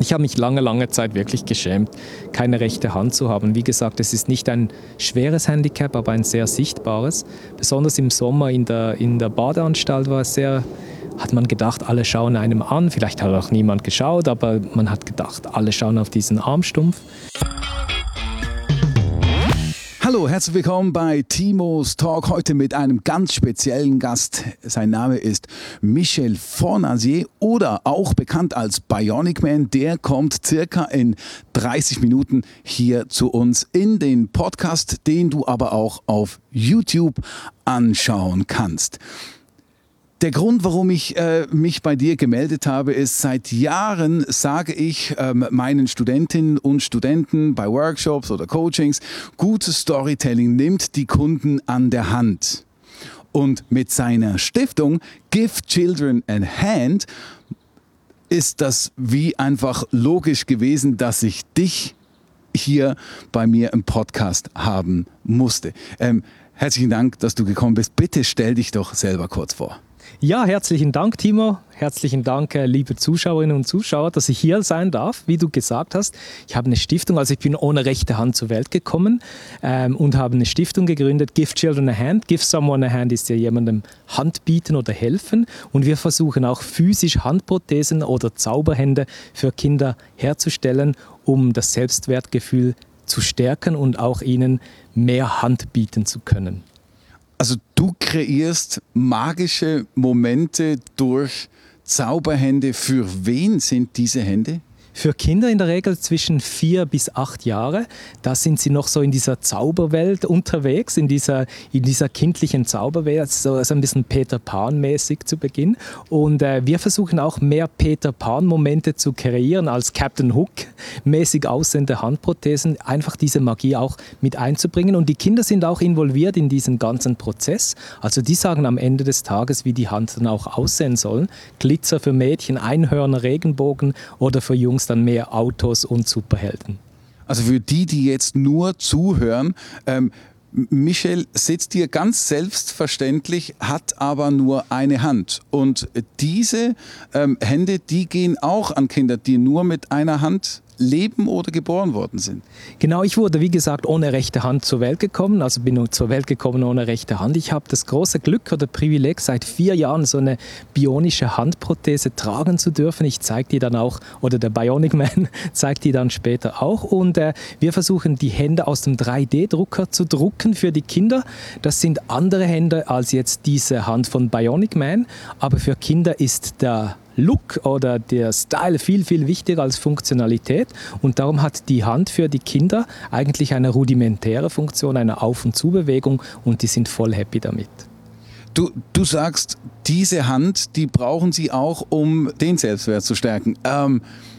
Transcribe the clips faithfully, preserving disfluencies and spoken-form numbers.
Ich habe mich lange, lange Zeit wirklich geschämt, keine rechte Hand zu haben. Wie gesagt, es ist nicht ein schweres Handicap, aber ein sehr sichtbares. Besonders im Sommer in der, in der Badeanstalt war es sehr, hat man gedacht, alle schauen einem an. Vielleicht hat auch niemand geschaut, aber man hat gedacht, alle schauen auf diesen Armstumpf. Hallo, herzlich willkommen bei Timos Talk. Heute mit einem ganz speziellen Gast. Sein Name ist Michel Fornasier oder auch bekannt als Bionic Man. Der kommt circa in dreißig Minuten hier zu uns in den Podcast, den du aber auch auf YouTube anschauen kannst. Der Grund, warum ich äh, mich bei dir gemeldet habe, ist, seit Jahren sage ich ähm, meinen Studentinnen und Studenten bei Workshops oder Coachings, gutes Storytelling nimmt die Kunden an der Hand. Und mit seiner Stiftung Give Children a Hand ist das wie einfach logisch gewesen, dass ich dich hier bei mir im Podcast haben musste. Ähm, herzlichen Dank, dass du gekommen bist. Bitte stell dich doch selber kurz vor. Ja, herzlichen Dank, Timo. Herzlichen Dank, liebe Zuschauerinnen und Zuschauer, dass ich hier sein darf, wie du gesagt hast. Ich habe eine Stiftung, also ich bin ohne rechte Hand zur Welt gekommen ähm, und habe eine Stiftung gegründet, Give Children a Hand. Give Someone a Hand ist ja jemandem Hand bieten oder helfen. Und wir versuchen auch physisch Handprothesen oder Zauberhände für Kinder herzustellen, um das Selbstwertgefühl zu stärken und auch ihnen mehr Hand bieten zu können. Also du kreierst magische Momente durch Zauberhände. Für wen sind diese Hände? Für Kinder in der Regel zwischen vier bis acht Jahre. Da sind sie noch so in dieser Zauberwelt unterwegs, in dieser, in dieser kindlichen Zauberwelt, so, so ein bisschen Peter Pan-mäßig zu Beginn. Und äh, wir versuchen auch mehr Peter Pan-Momente zu kreieren als Captain Hook-mäßig aussehende Handprothesen, einfach diese Magie auch mit einzubringen. Und die Kinder sind auch involviert in diesen ganzen Prozess. Also die sagen am Ende des Tages, wie die Hand dann auch aussehen soll. Glitzer für Mädchen, Einhörner, Regenbogen oder für Jungs dann mehr Autos und Superhelden. Also für die, die jetzt nur zuhören, ähm, Michel sitzt hier ganz selbstverständlich, hat aber nur eine Hand. Und diese ähm, Hände, die gehen auch an Kinder, die nur mit einer Hand leben oder geboren worden sind. Genau, ich wurde, wie gesagt, ohne rechte Hand zur Welt gekommen, also bin nur zur Welt gekommen ohne rechte Hand. Ich habe das große Glück oder Privileg, seit vier Jahren so eine bionische Handprothese tragen zu dürfen. Ich zeige die dann auch, oder der Bionic Man zeigt die dann später auch. Und äh, wir versuchen, die Hände aus dem drei D Drucker zu drucken für die Kinder. Das sind andere Hände als jetzt diese Hand von Bionic Man, aber für Kinder ist der Look oder der Style viel, viel wichtiger als Funktionalität, und darum hat die Hand für die Kinder eigentlich eine rudimentäre Funktion, eine Auf- und Zubewegung, und die sind voll happy damit. Du, du sagst, diese Hand, die brauchen sie auch, um den Selbstwert zu stärken. Ähm,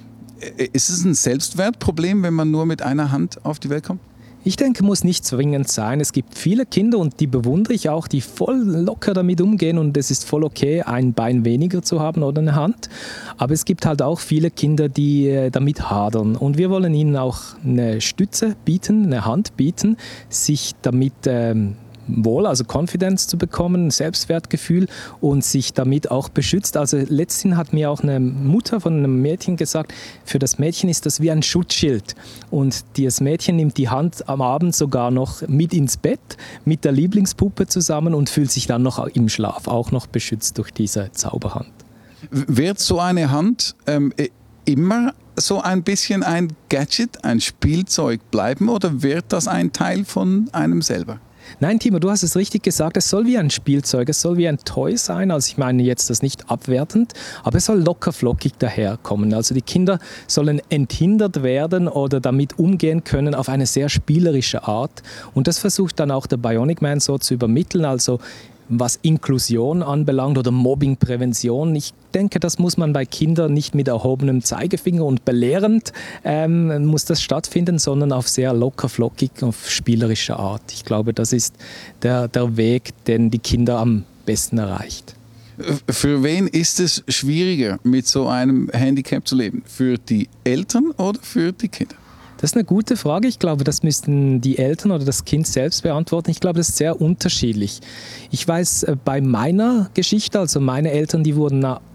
ist es ein Selbstwertproblem, wenn man nur mit einer Hand auf die Welt kommt? Ich denke, muss nicht zwingend sein. Es gibt viele Kinder, und die bewundere ich auch, die voll locker damit umgehen, und es ist voll okay, ein Bein weniger zu haben oder eine Hand. Aber es gibt halt auch viele Kinder, die damit hadern, und wir wollen ihnen auch eine Stütze bieten, eine Hand bieten, sich damit ähm, wohl, also Confidence zu bekommen, Selbstwertgefühl, und sich damit auch beschützt. Also letztens hat mir auch eine Mutter von einem Mädchen gesagt, für das Mädchen ist das wie ein Schutzschild, und das Mädchen nimmt die Hand am Abend sogar noch mit ins Bett mit der Lieblingspuppe zusammen und fühlt sich dann noch im Schlaf auch noch beschützt durch diese Zauberhand. Wird so eine Hand ähm, immer so ein bisschen ein Gadget, ein Spielzeug bleiben, oder wird das ein Teil von einem selber? Nein, Timo, du hast es richtig gesagt, es soll wie ein Spielzeug, es soll wie ein Toy sein, also ich meine jetzt das nicht abwertend, aber es soll locker flockig daherkommen. Also die Kinder sollen enthindert werden oder damit umgehen können auf eine sehr spielerische Art, und das versucht dann auch der Bionic Man so zu übermitteln, also was Inklusion anbelangt oder Mobbingprävention. Ich denke, das muss man bei Kindern nicht mit erhobenem Zeigefinger und belehrend ähm, muss das stattfinden, sondern auf sehr locker, flockig, auf spielerische Art. Ich glaube, das ist der, der Weg, den die Kinder am besten erreicht. Für wen ist es schwieriger, mit so einem Handicap zu leben? Für die Eltern oder für die Kinder? Das ist eine gute Frage. Ich glaube, das müssten die Eltern oder das Kind selbst beantworten. Ich glaube, das ist sehr unterschiedlich. Ich weiß, bei meiner Geschichte, also meine Eltern, die wurden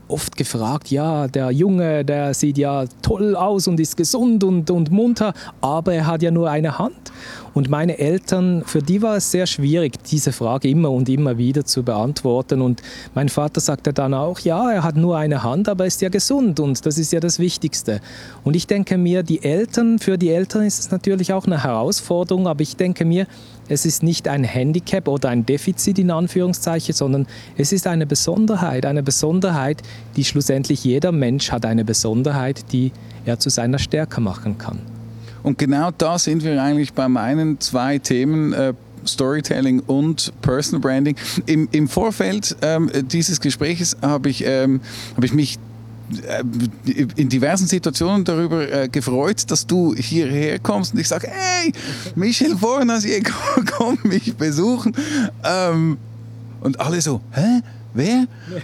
oft gefragt, ja, der Junge, der sieht ja toll aus und ist gesund und, und munter, aber er hat ja nur eine Hand. Und meine Eltern, für die war es sehr schwierig, diese Frage immer und immer wieder zu beantworten. Und mein Vater sagte dann auch, ja, er hat nur eine Hand, aber er ist ja gesund und das ist ja das Wichtigste. Und ich denke mir, die Eltern, für die Eltern ist es natürlich auch eine Herausforderung, aber ich denke mir, es ist nicht ein Handicap oder ein Defizit in Anführungszeichen, sondern es ist eine Besonderheit, eine Besonderheit, die schlussendlich jeder Mensch hat, eine Besonderheit, die er zu seiner Stärke machen kann. Und genau da sind wir eigentlich bei meinen zwei Themen, äh, Storytelling und Personal Branding. Im, im Vorfeld ähm, dieses Gespräches habe ich, ähm, hab ich mich äh, in diversen Situationen darüber äh, gefreut, dass du hierher kommst und ich sage, hey, Michel Fornasier, komm, komm mich besuchen. Ähm, und alle so, hä? Wer?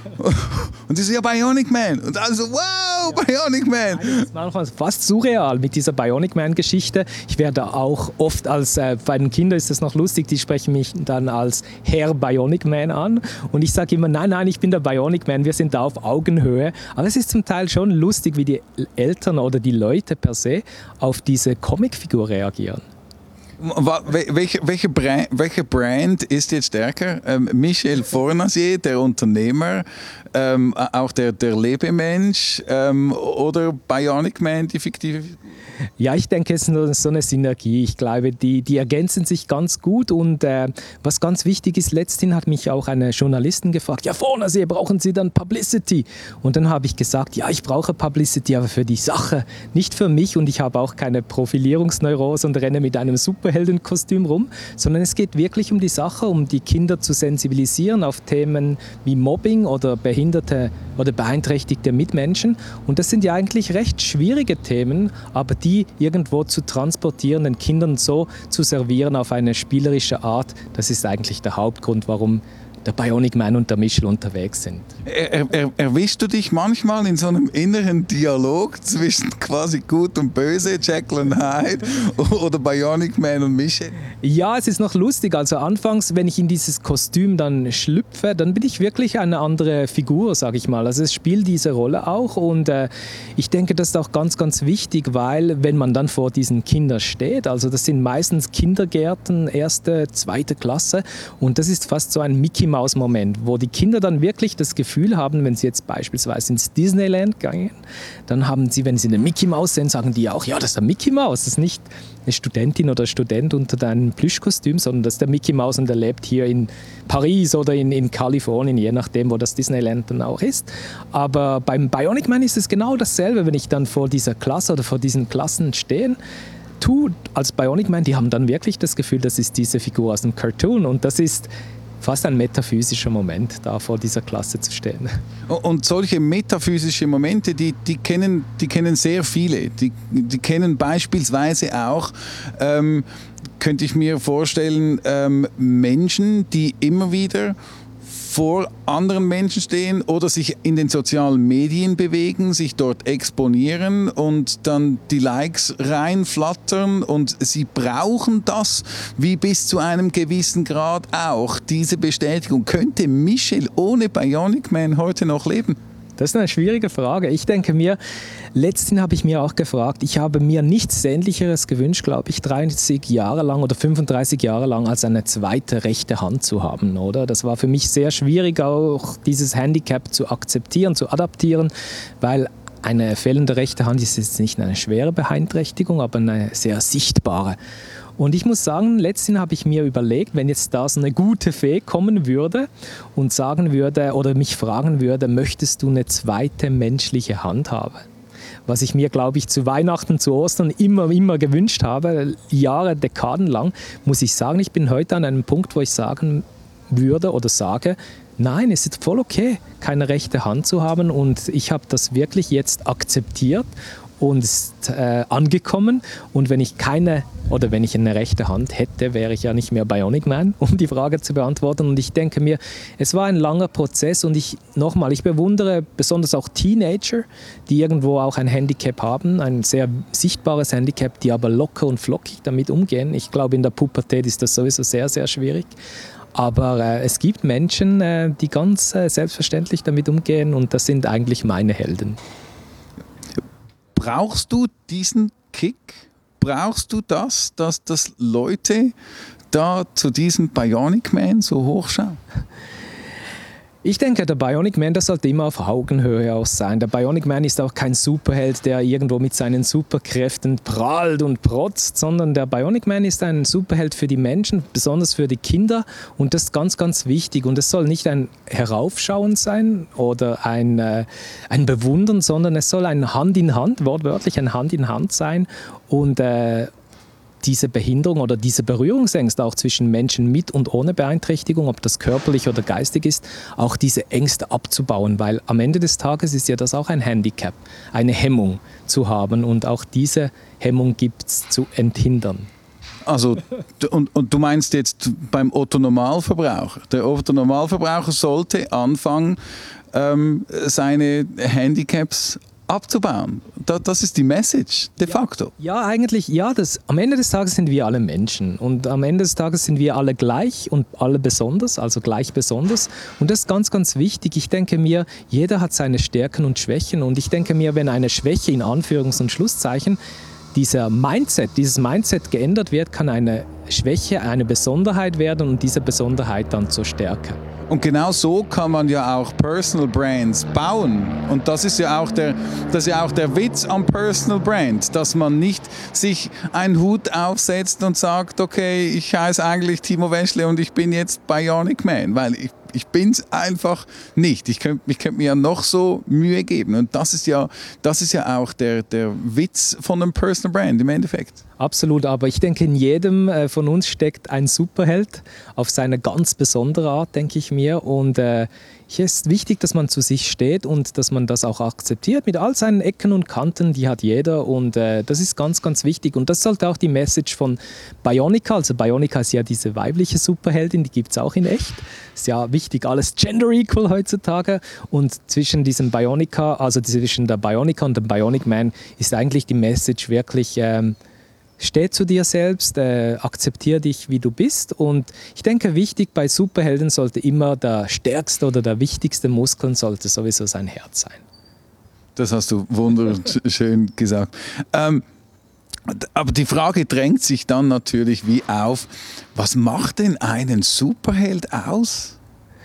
Und das ist ja Bionic Man. Und alle so, wow, ja. Bionic Man. Das ist manchmal fast surreal mit dieser Bionic Man-Geschichte. Ich werde auch oft als, äh, bei den Kindern ist das noch lustig, die sprechen mich dann als Herr Bionic Man an. Und ich sage immer, nein, nein, ich bin der Bionic Man, wir sind da auf Augenhöhe. Aber es ist zum Teil schon lustig, wie die Eltern oder die Leute per se auf diese Comicfigur reagieren. Welche, welche, Brand, welche Brand ist jetzt stärker? Ähm, Michel Fornasier, der Unternehmer, ähm, auch der, der Lebemensch ähm, oder Bionic Man, die fiktive Figur? Ja, ich denke, es ist so eine Synergie. Ich glaube, die, die ergänzen sich ganz gut. Und äh, was ganz wichtig ist, letzthin hat mich auch eine Journalistin gefragt, ja, Fornasier, brauchen Sie dann Publicity? Und dann habe ich gesagt, ja, ich brauche Publicity, aber für die Sache, nicht für mich. Und ich habe auch keine Profilierungsneurose und renne mit einem Superheldenkostüm rum, sondern es geht wirklich um die Sache, um die Kinder zu sensibilisieren auf Themen wie Mobbing oder behinderte oder beeinträchtigte Mitmenschen. Und das sind ja eigentlich recht schwierige Themen, aber die irgendwo zu transportieren, den Kindern so zu servieren auf eine spielerische Art, das ist eigentlich der Hauptgrund, warum der Bionic Man und der Michel unterwegs sind. Er, er, erwischst du dich manchmal in so einem inneren Dialog zwischen quasi Gut und Böse, Jekyll und Hyde oder Bionic Man und Michel? Ja, es ist noch lustig. Also anfangs, wenn ich in dieses Kostüm dann schlüpfe, dann bin ich wirklich eine andere Figur, sage ich mal. Also es spielt diese Rolle auch und äh, ich denke, das ist auch ganz, ganz wichtig, weil wenn man dann vor diesen Kindern steht, also das sind meistens Kindergärten, erste, zweite Klasse und das ist fast so ein Mickey Mouse-Moment, wo die Kinder dann wirklich das Gefühl haben, wenn sie jetzt beispielsweise ins Disneyland gehen, dann haben sie, wenn sie eine Mickey Mouse sehen, sagen die auch, ja, das ist der Mickey Mouse, das ist nicht eine Studentin oder Student unter deinem Plüschkostüm, sondern das ist der Mickey Mouse und der lebt hier in Paris oder in, in Kalifornien, je nachdem, wo das Disneyland dann auch ist. Aber beim Bionic Man ist es genau dasselbe, wenn ich dann vor dieser Klasse oder vor diesen Klassen stehe, tu als Bionic Man, die haben dann wirklich das Gefühl, das ist diese Figur aus dem Cartoon und das ist fast ein metaphysischer Moment, da vor dieser Klasse zu stehen. Und solche metaphysische Momente, die, die, kennen, die kennen sehr viele. Die, die kennen beispielsweise auch, ähm, könnte ich mir vorstellen, ähm, Menschen, die immer wieder vor anderen Menschen stehen oder sich in den sozialen Medien bewegen, sich dort exponieren und dann die Likes reinflattern und sie brauchen das, wie bis zu einem gewissen Grad auch, diese Bestätigung. Könnte Michel ohne Bionic Man heute noch leben? Das ist eine schwierige Frage. Ich denke mir, letztens habe ich mir auch gefragt, ich habe mir nichts Sehnlicheres gewünscht, glaube ich, dreißig Jahre lang oder fünfunddreißig Jahre lang, als eine zweite rechte Hand zu haben, oder? Das war für mich sehr schwierig, auch dieses Handicap zu akzeptieren, zu adaptieren, weil eine fehlende rechte Hand ist jetzt nicht eine schwere Beeinträchtigung, aber eine sehr sichtbare. Und ich muss sagen, letztens habe ich mir überlegt, wenn jetzt da so eine gute Fee kommen würde und sagen würde oder mich fragen würde, möchtest du eine zweite menschliche Hand haben? Was ich mir, glaube ich, zu Weihnachten, zu Ostern immer, immer gewünscht habe, Jahre, Dekaden lang, muss ich sagen, ich bin heute an einem Punkt, wo ich sagen würde oder sage, nein, es ist voll okay, keine rechte Hand zu haben und ich habe das wirklich jetzt akzeptiert und ist äh, angekommen und wenn ich keine oder wenn ich eine rechte Hand hätte, wäre ich ja nicht mehr Bionic Man, um die Frage zu beantworten und ich denke mir, es war ein langer Prozess und ich, nochmal, ich bewundere besonders auch Teenager, die irgendwo auch ein Handicap haben, ein sehr sichtbares Handicap, die aber locker und flockig damit umgehen. Ich glaube, in der Pubertät ist das sowieso sehr, sehr schwierig. Aber äh, es gibt Menschen, äh, die ganz äh, selbstverständlich damit umgehen und das sind eigentlich meine Helden. Brauchst du diesen Kick? Brauchst du das, dass, dass Leute da zu diesem Bionic Man so hochschauen? Ich denke, der Bionic Man, das sollte immer auf Augenhöhe aus sein. Der Bionic Man ist auch kein Superheld, der irgendwo mit seinen Superkräften prahlt und protzt, sondern der Bionic Man ist ein Superheld für die Menschen, besonders für die Kinder und das ist ganz, ganz wichtig. Und es soll nicht ein Heraufschauen sein oder ein, äh, ein Bewundern, sondern es soll ein Hand in Hand, wortwörtlich ein Hand in Hand sein und äh, diese Behinderung oder diese Berührungsängste auch zwischen Menschen mit und ohne Beeinträchtigung, ob das körperlich oder geistig ist, auch diese Ängste abzubauen, weil am Ende des Tages ist ja das auch ein Handicap, eine Hemmung zu haben und auch diese Hemmung gibt es zu enthindern. Also, und, und du meinst jetzt beim Otto-Normalverbraucher. Der Otto-Normalverbraucher sollte anfangen, ähm, seine Handicaps abzubauen. Da, das ist die Message, de facto. Ja, ja eigentlich, ja. Das, am Ende des Tages sind wir alle Menschen und am Ende des Tages sind wir alle gleich und alle besonders, also gleich besonders. Und das ist ganz, ganz wichtig. Ich denke mir, jeder hat seine Stärken und Schwächen und ich denke mir, wenn eine Schwäche in Anführungs- und Schlusszeichen, dieser Mindset, dieses Mindset geändert wird, kann eine Schwäche eine Besonderheit werden und diese Besonderheit dann zur Stärke. Und genau so kann man ja auch Personal Brands bauen. Und das ist ja auch der, das ist ja auch der Witz am Personal Brand, dass man nicht sich einen Hut aufsetzt und sagt, okay, ich heiße eigentlich Timo Weschle und ich bin jetzt Bionic Man, weil ich Ich bin es einfach nicht. Ich könnte ich könnt mir ja noch so Mühe geben. Und das ist ja, das ist ja auch der, der Witz von einem Personal Brand im Endeffekt. Absolut, aber ich denke, in jedem äh, von uns steckt ein Superheld auf seine ganz besondere Art, denke ich mir. Und äh, hier ist wichtig, dass man zu sich steht und dass man das auch akzeptiert mit all seinen Ecken und Kanten, die hat jeder. Und äh, das ist ganz, ganz wichtig. Und das sollte auch die Message von Bionica, also Bionica ist ja diese weibliche Superheldin, die gibt es auch in echt. Ist ja wichtig, alles gender equal heutzutage. Und zwischen diesem Bionica, also zwischen der Bionica und dem Bionic Man, ist eigentlich die Message wirklich, ähm, steh zu dir selbst, äh, akzeptiere dich, wie du bist. Und ich denke, wichtig bei Superhelden sollte immer der stärkste oder der wichtigste Muskel sollte sowieso sein Herz sein. Das hast du wunderschön gesagt. Ähm, aber die Frage drängt sich dann natürlich wie auf, was macht denn einen Superheld aus?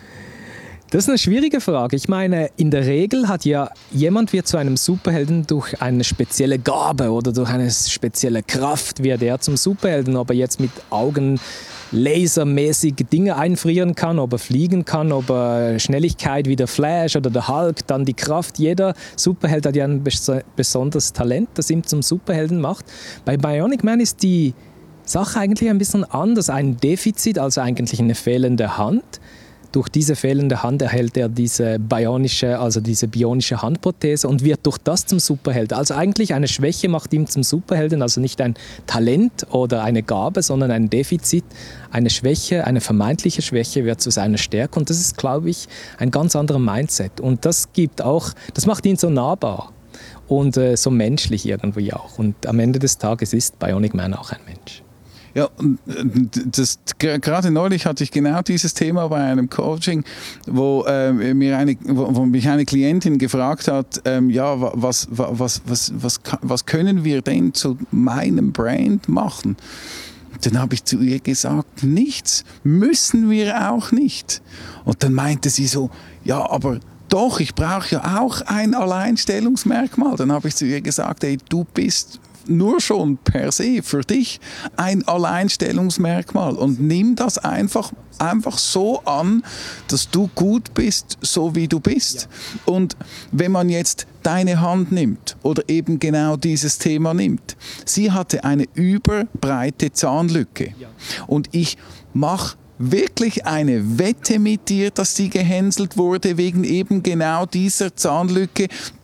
Das ist eine schwierige Frage. Ich meine, in der Regel hat ja jemand wird zu einem Superhelden durch eine spezielle Gabe oder durch eine spezielle Kraft wird er zum Superhelden. Ob er jetzt mit Augen lasermäßig Dinge einfrieren kann, ob er fliegen kann, ob er Schnelligkeit wie der Flash oder der Hulk, dann die Kraft. Jeder Superheld hat ja ein bes- besonderes Talent, das ihn zum Superhelden macht. Bei Bionic Man ist die Sache eigentlich ein bisschen anders. Ein Defizit, also eigentlich eine fehlende Hand. Durch diese fehlende Hand erhält er diese bionische, also diese bionische Handprothese und wird durch das zum Superhelden. Also eigentlich eine Schwäche macht ihn zum Superhelden, also nicht ein Talent oder eine Gabe, sondern ein Defizit. Eine Schwäche, eine vermeintliche Schwäche wird zu seiner Stärke und das ist, glaube ich, ein ganz anderer Mindset. Und das gibt auch, das macht ihn so nahbar und äh, so menschlich irgendwie auch. Und am Ende des Tages ist Bionic Man auch ein Mensch. Ja, das, gerade neulich hatte ich genau dieses Thema bei einem Coaching, wo, äh, mir eine, wo, wo mich eine Klientin gefragt hat, ähm, ja, was, was, was, was, was können wir denn zu meinem Brand machen? Dann habe ich zu ihr gesagt, nichts, müssen wir auch nicht. Und dann meinte sie so, ja, aber doch, ich brauche ja auch ein Alleinstellungsmerkmal. Dann habe ich zu ihr gesagt, ey, du bist nur schon per se für dich ein Alleinstellungsmerkmal und nimm das einfach, einfach so an, dass du gut bist, so wie du bist. Ja. Und wenn man jetzt deine Hand nimmt oder eben genau dieses Thema nimmt, sie hatte eine überbreite Zahnlücke ja. Und ich mache wirklich eine Wette mit dir, dass sie gehänselt wurde wegen eben genau dieser Zahnlücke.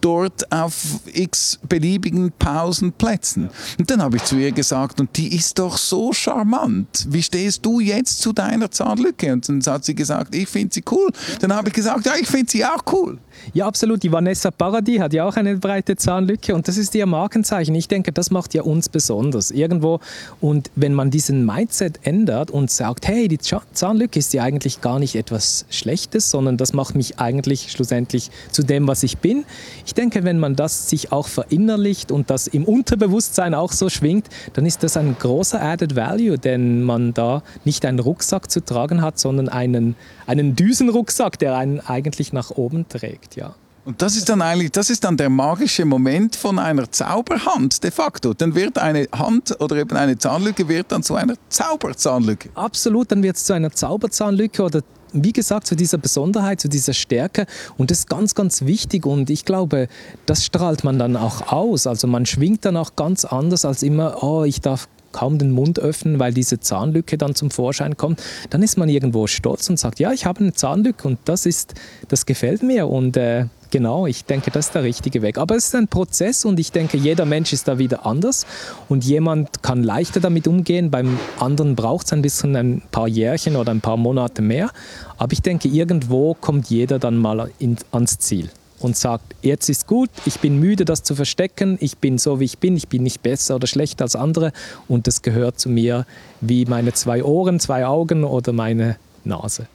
dort auf x beliebigen Pausenplätzen. Und dann habe ich zu ihr gesagt, und die ist doch so charmant. Wie stehst du jetzt zu deiner Zahnlücke? Und dann hat sie gesagt, ich finde sie cool. Dann habe ich gesagt, ja, ich finde sie auch cool. Ja, absolut. Die Vanessa Paradis hat ja auch eine breite Zahnlücke und das ist ihr Markenzeichen. Ich denke, das macht ja uns besonders irgendwo. Und wenn man diesen Mindset ändert und sagt, hey, die Zahnlücke ist ja eigentlich gar nicht etwas Schlechtes, sondern das macht mich eigentlich schlussendlich zu dem, was ich bin. Ich denke, wenn man das sich auch verinnerlicht und das im Unterbewusstsein auch so schwingt, dann ist das ein großer Added Value, denn man da nicht einen Rucksack zu tragen hat, sondern einen, einen Düsenrucksack, der einen eigentlich nach oben trägt. Ja. Und das ist dann eigentlich, das ist dann der magische Moment von einer Zauberhand de facto. Dann wird eine Hand oder eben eine Zahnlücke wird dann zu einer Zauberzahnlücke. Absolut, dann wird es zu einer Zauberzahnlücke oder wie gesagt, zu dieser Besonderheit, zu dieser Stärke und das ist ganz, ganz wichtig und ich glaube, das strahlt man dann auch aus. Also man schwingt dann auch ganz anders als immer, oh, ich darf kaum den Mund öffnen, weil diese Zahnlücke dann zum Vorschein kommt, dann ist man irgendwo stolz und sagt, ja, ich habe eine Zahnlücke und das ist, das gefällt mir und äh, genau, ich denke, das ist der richtige Weg. Aber es ist ein Prozess und ich denke, jeder Mensch ist da wieder anders und jemand kann leichter damit umgehen, beim anderen braucht es ein bisschen ein paar Jährchen oder ein paar Monate mehr, aber ich denke, irgendwo kommt jeder dann mal in, ans Ziel. Und sagt, jetzt ist gut, ich bin müde, das zu verstecken, ich bin so, wie ich bin, ich bin nicht besser oder schlechter als andere und das gehört zu mir wie meine zwei Ohren, zwei Augen oder meine Nase.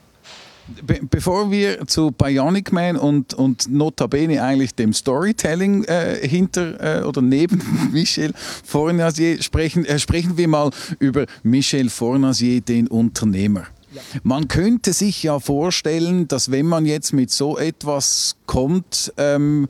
Be bevor wir zu Bionic Man und, und notabene eigentlich dem Storytelling äh, hinter äh, oder neben Michel Fournissier sprechen, äh, sprechen wir mal über Michel Fournissier, den Unternehmer. Ja. Man könnte sich ja vorstellen, dass wenn man jetzt mit so etwas kommt, ähm,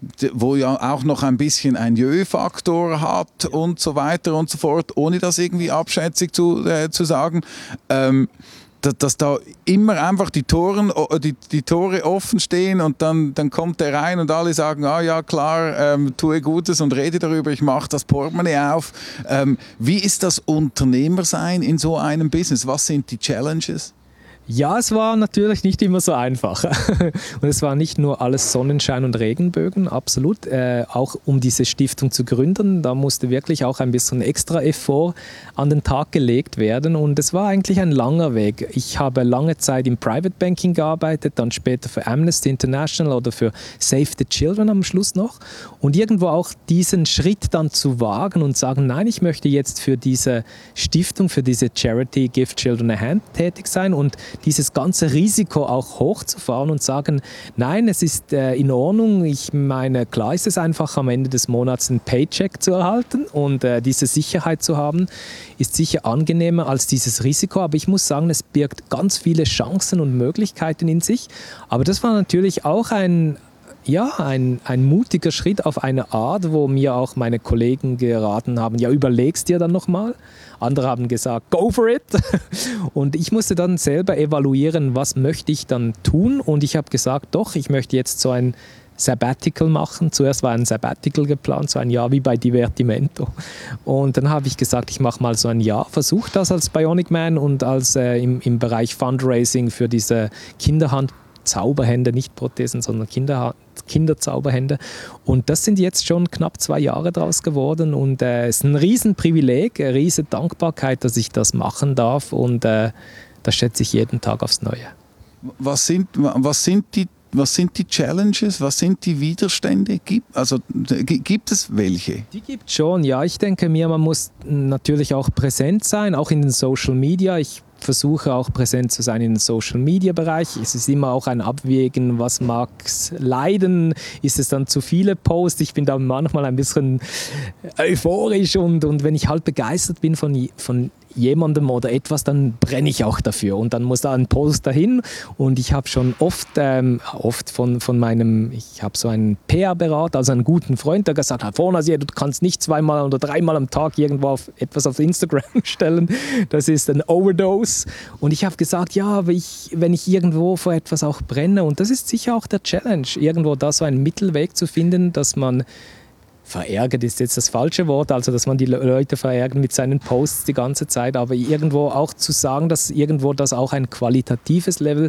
wo ja auch noch ein bisschen ein Jö-Faktor hat und so weiter und so fort, ohne das irgendwie abschätzig zu, äh, zu sagen, ähm, dass, dass da immer einfach die, Toren, die, die Tore offen stehen und dann, dann kommt der rein und alle sagen, ah ja klar, ähm, tue Gutes und rede darüber, ich mache das Portemonnaie auf. Ähm, wie ist das Unternehmersein in so einem Business? Was sind die Challenges? Ja, es war natürlich nicht immer so einfach. Und es war nicht nur alles Sonnenschein und Regenbögen, absolut. Äh, auch um diese Stiftung zu gründen, da musste wirklich auch ein bisschen extra Effort an den Tag gelegt werden. Und es war eigentlich ein langer Weg. Ich habe lange Zeit im Private Banking gearbeitet, dann später für Amnesty International oder für Save the Children am Schluss noch. Und irgendwo auch diesen Schritt dann zu wagen und sagen, nein, ich möchte jetzt für diese Stiftung, für diese Charity Give Children a Hand tätig sein und dieses ganze Risiko auch hochzufahren und sagen, nein, es ist äh, in Ordnung. Ich meine, klar ist es einfach am Ende des Monats einen Paycheck zu erhalten und äh, diese Sicherheit zu haben, ist sicher angenehmer als dieses Risiko. Aber ich muss sagen, es birgt ganz viele Chancen und Möglichkeiten in sich. Aber das war natürlich auch ein Ja, ein, ein mutiger Schritt auf eine Art, wo mir auch meine Kollegen geraten haben, ja, überlegst dir dann nochmal. Andere haben gesagt, go for it. Und ich musste dann selber evaluieren, was möchte ich dann tun. Und ich habe gesagt, doch, ich möchte jetzt so ein Sabbatical machen. Zuerst war ein Sabbatical geplant, so ein Jahr wie bei Divertimento. Und dann habe ich gesagt, ich mache mal so ein Jahr, versuche das als Bionic Man und als äh, im, im Bereich Fundraising für diese Kinderhand Zauberhände, nicht Prothesen, sondern Kinder, Kinderzauberhände. Und das sind jetzt schon knapp zwei Jahre draus geworden. Und äh, es ist ein Riesenprivileg, eine riesen Dankbarkeit, dass ich das machen darf. Und äh, das schätze ich jeden Tag aufs Neue. Was sind, was sind die Was sind die Challenges? Was sind die Widerstände? Gibt, also, gibt es welche? Die gibt es schon, ja. Ich denke mir, man muss natürlich auch präsent sein, auch in den Social Media. Ich versuche auch präsent zu sein im Social-Media-Bereich. Es ist immer auch ein Abwägen, was mag es leiden, ist es dann zu viele Posts. Ich bin da manchmal ein bisschen euphorisch und, und wenn ich halt begeistert bin von, von jemandem oder etwas, dann brenne ich auch dafür und dann muss da ein Post dahin und ich habe schon oft, ähm, oft von, von meinem, ich habe so einen P R-Berater, also einen guten Freund, der gesagt hat, Fournissier, du kannst nicht zweimal oder dreimal am Tag irgendwo auf, etwas auf Instagram stellen, das ist ein Overdose und ich habe gesagt, ja, aber ich, wenn ich irgendwo vor etwas auch brenne und das ist sicher auch der Challenge, irgendwo da so einen Mittelweg zu finden, dass man verärgert ist jetzt das falsche Wort, also dass man die Leute verärgert mit seinen Posts die ganze Zeit, aber irgendwo auch zu sagen, dass irgendwo das auch ein qualitatives Level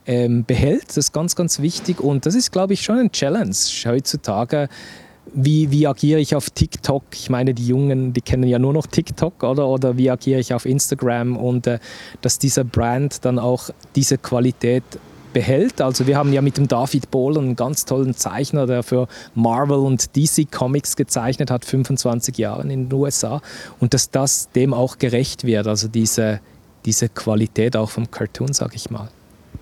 ähm, behält. Das ist ganz, ganz wichtig und das ist, glaube ich, schon ein Challenge heutzutage. Wie, wie agiere ich auf TikTok? Ich meine, die Jungen, die kennen ja nur noch TikTok, oder? Oder wie agiere ich auf Instagram? Und äh, dass dieser Brand dann auch diese Qualität behält. Also wir haben ja mit dem David Bohler einen ganz tollen Zeichner, der für Marvel und D C Comics gezeichnet hat, fünfundzwanzig Jahre in den U S A. Und dass das dem auch gerecht wird, also diese, diese Qualität auch vom Cartoon, sage ich mal.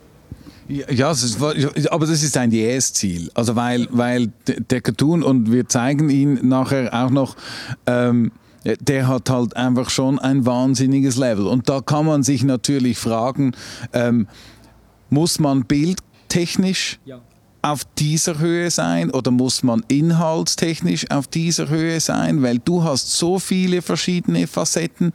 Ja, das ist, aber das ist ein jähes Ziel. Also weil, weil der Cartoon, und wir zeigen ihn nachher auch noch, ähm, der hat halt einfach schon ein wahnsinniges Level. Und da kann man sich natürlich fragen, ähm, muss man bildtechnisch ja. auf dieser Höhe sein oder muss man inhaltstechnisch auf dieser Höhe sein? Weil du hast so viele verschiedene Facetten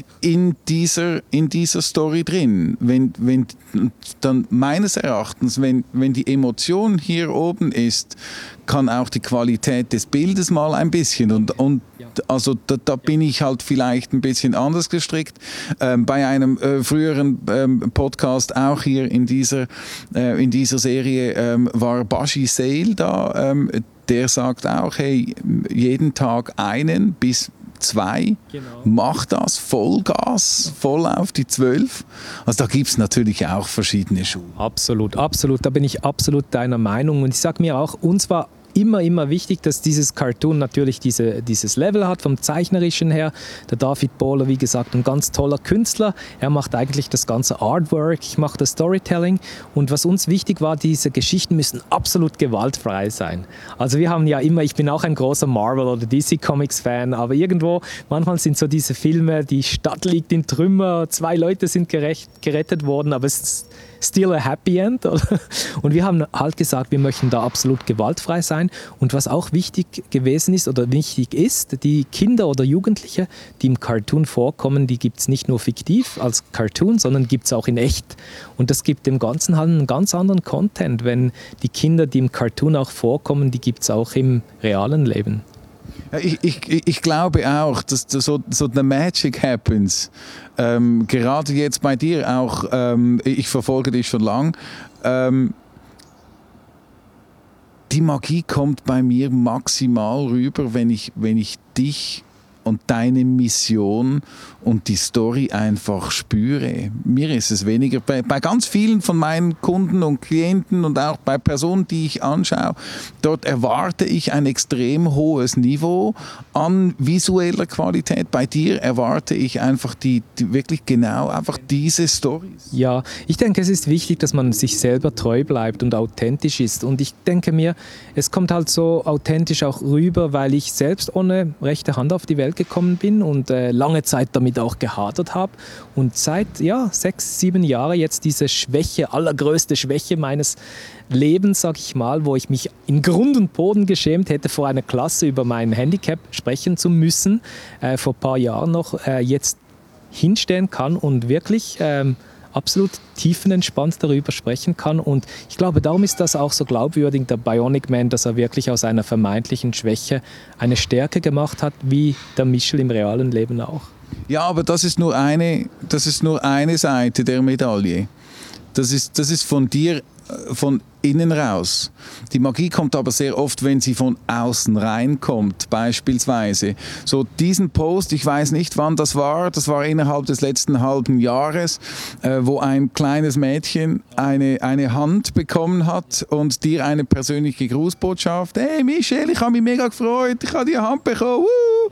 in dieser, in dieser Story drin. Wenn, wenn, dann meines Erachtens, wenn, wenn die Emotion hier oben ist, kann auch die Qualität des Bildes mal ein bisschen. Und, und also da, da bin ich halt vielleicht ein bisschen anders gestrickt. Ähm, bei einem äh, früheren ähm, Podcast, auch hier in dieser, äh, in dieser Serie, ähm, war Bashi Sale da. Ähm, der sagt auch, hey, jeden Tag einen bis zwei, genau. Mach das, Vollgas, voll auf die zwölf. Also da gibt es natürlich auch verschiedene Schulen. Absolut, absolut, da bin ich absolut deiner Meinung. Und ich sage mir auch, uns war immer, immer wichtig, dass dieses Cartoon natürlich diese, dieses Level hat, vom Zeichnerischen her. Der David Bohler, wie gesagt, ein ganz toller Künstler. Er macht eigentlich das ganze Artwork, ich mache das Storytelling. Und was uns wichtig war, diese Geschichten müssen absolut gewaltfrei sein. Also wir haben ja immer, ich bin auch ein großer Marvel- oder D C-Comics-Fan, aber irgendwo, manchmal sind so diese Filme, die Stadt liegt in Trümmer, zwei Leute sind gerecht, gerettet worden, aber es ist still a happy end. Und wir haben halt gesagt, wir möchten da absolut gewaltfrei sein. Und was auch wichtig gewesen ist oder wichtig ist, die Kinder oder Jugendliche, die im Cartoon vorkommen, die gibt es nicht nur fiktiv als Cartoon, sondern gibt es auch in echt. Und das gibt dem Ganzen halt einen ganz anderen Content, wenn die Kinder, die im Cartoon auch vorkommen, die gibt es auch im realen Leben. Ich, ich, ich glaube auch, dass so, so the magic happens. Ähm, gerade jetzt bei dir auch, ähm, ich verfolge dich schon lang, ähm, die Magie kommt bei mir maximal rüber, wenn ich, wenn ich dich und deine Mission und die Story einfach spüre. Mir ist es weniger, bei, bei ganz vielen von meinen Kunden und Klienten und auch bei Personen, die ich anschaue, dort erwarte ich ein extrem hohes Niveau an visueller Qualität. Bei dir erwarte ich einfach die, die wirklich genau einfach diese Storys. Ja, ich denke, es ist wichtig, dass man sich selber treu bleibt und authentisch ist. Und ich denke mir, es kommt halt so authentisch auch rüber, weil ich selbst ohne rechte Hand auf die Welt gekommen bin und äh, lange Zeit damit auch gehadert habe und seit ja, sechs, sieben Jahren jetzt diese Schwäche, allergrößte Schwäche meines Lebens, sag ich mal, wo ich mich in Grund und Boden geschämt hätte, vor einer Klasse über mein Handicap sprechen zu müssen, äh, vor ein paar Jahren noch, äh, jetzt hinstellen kann und wirklich ähm, absolut tiefenentspannt darüber sprechen kann. Und ich glaube, darum ist das auch so glaubwürdig, der Bionic Man, dass er wirklich aus einer vermeintlichen Schwäche eine Stärke gemacht hat, wie der Michel im realen Leben auch. Ja, aber das ist nur eine, das ist nur eine Seite der Medaille. Das ist, das ist von dir, von innen raus. Die Magie kommt aber sehr oft, wenn sie von außen reinkommt, beispielsweise. So diesen Post, ich weiß nicht, wann das war, das war innerhalb des letzten halben Jahres, äh, wo ein kleines Mädchen eine, eine Hand bekommen hat und dir eine persönliche Grußbotschaft. Hey Michel, ich habe mich mega gefreut, ich habe die Hand bekommen.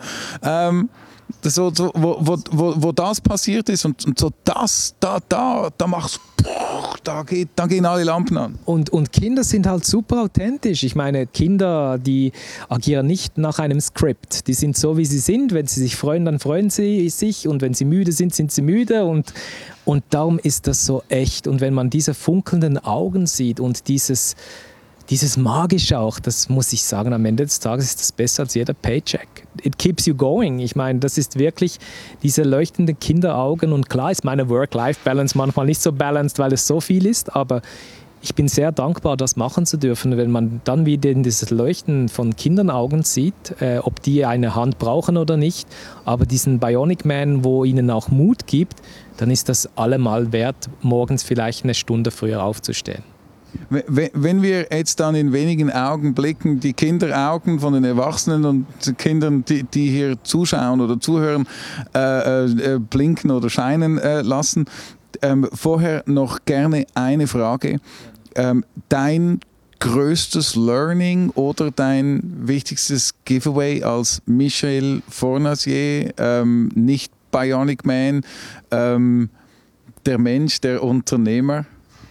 Ähm, das so, so, wo, wo, wo, wo das passiert ist und, und so das, da, da, da machst du, da, geht, da gehen alle Lampen an. Und, und Kinder sind halt super authentisch. Ich meine, Kinder, die agieren nicht nach einem Skript. Die sind so, wie sie sind. Wenn sie sich freuen, dann freuen sie sich. Und wenn sie müde sind, sind sie müde. Und, und darum ist das so echt. Und wenn man diese funkelnden Augen sieht und dieses... Dieses Magische auch, das muss ich sagen, am Ende des Tages ist das besser als jeder Paycheck. It keeps you going. Ich meine, das ist wirklich diese leuchtenden Kinderaugen und klar ist meine Work-Life-Balance manchmal nicht so balanced, weil es so viel ist, aber ich bin sehr dankbar, das machen zu dürfen, wenn man dann wieder dieses Leuchten von Kindernaugen sieht, äh, ob die eine Hand brauchen oder nicht, aber diesen Bionic Man, wo ihnen auch Mut gibt, dann ist das allemal wert, morgens vielleicht eine Stunde früher aufzustehen. Wenn wir jetzt dann in wenigen Augenblicken die Kinderaugen von den Erwachsenen und Kindern, die, die hier zuschauen oder zuhören, äh, äh, blinken oder scheinen äh, lassen, ähm, vorher noch gerne eine Frage. Ähm, dein größtes Learning oder dein wichtigstes Giveaway als Michel Fornasier, ähm, nicht Bionic Man, ähm, der Mensch, der Unternehmer?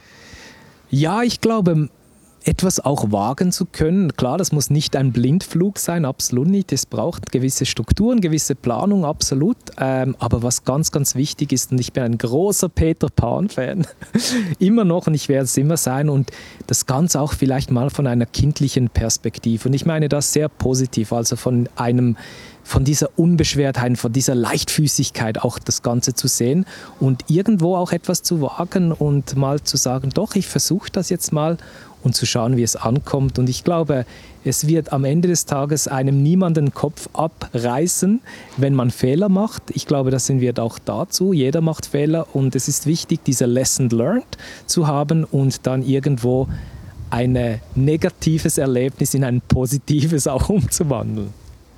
Ja, ich glaube, etwas auch wagen zu können. Klar, das muss nicht ein Blindflug sein, absolut nicht. Es braucht gewisse Strukturen, gewisse Planung, absolut. Ähm, aber was ganz, ganz wichtig ist, und ich bin ein großer Peter Pan-Fan, immer noch und ich werde es immer sein, und das Ganze auch vielleicht mal von einer kindlichen Perspektive. Und ich meine das sehr positiv, also von einem von dieser Unbeschwertheit, von dieser Leichtfüßigkeit auch das Ganze zu sehen und irgendwo auch etwas zu wagen und mal zu sagen, doch, ich versuche das jetzt mal und zu schauen, wie es ankommt. Und ich glaube, es wird am Ende des Tages einem niemanden den Kopf abreißen, wenn man Fehler macht. Ich glaube, das sind wir auch dazu. Jeder macht Fehler und es ist wichtig, diese Lesson learned zu haben und dann irgendwo ein negatives Erlebnis in ein positives auch umzuwandeln.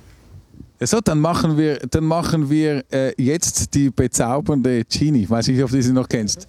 So, dann machen wir, dann machen wir äh, jetzt die bezaubernde Genie. Ich weiß nicht, ob du sie noch kennst.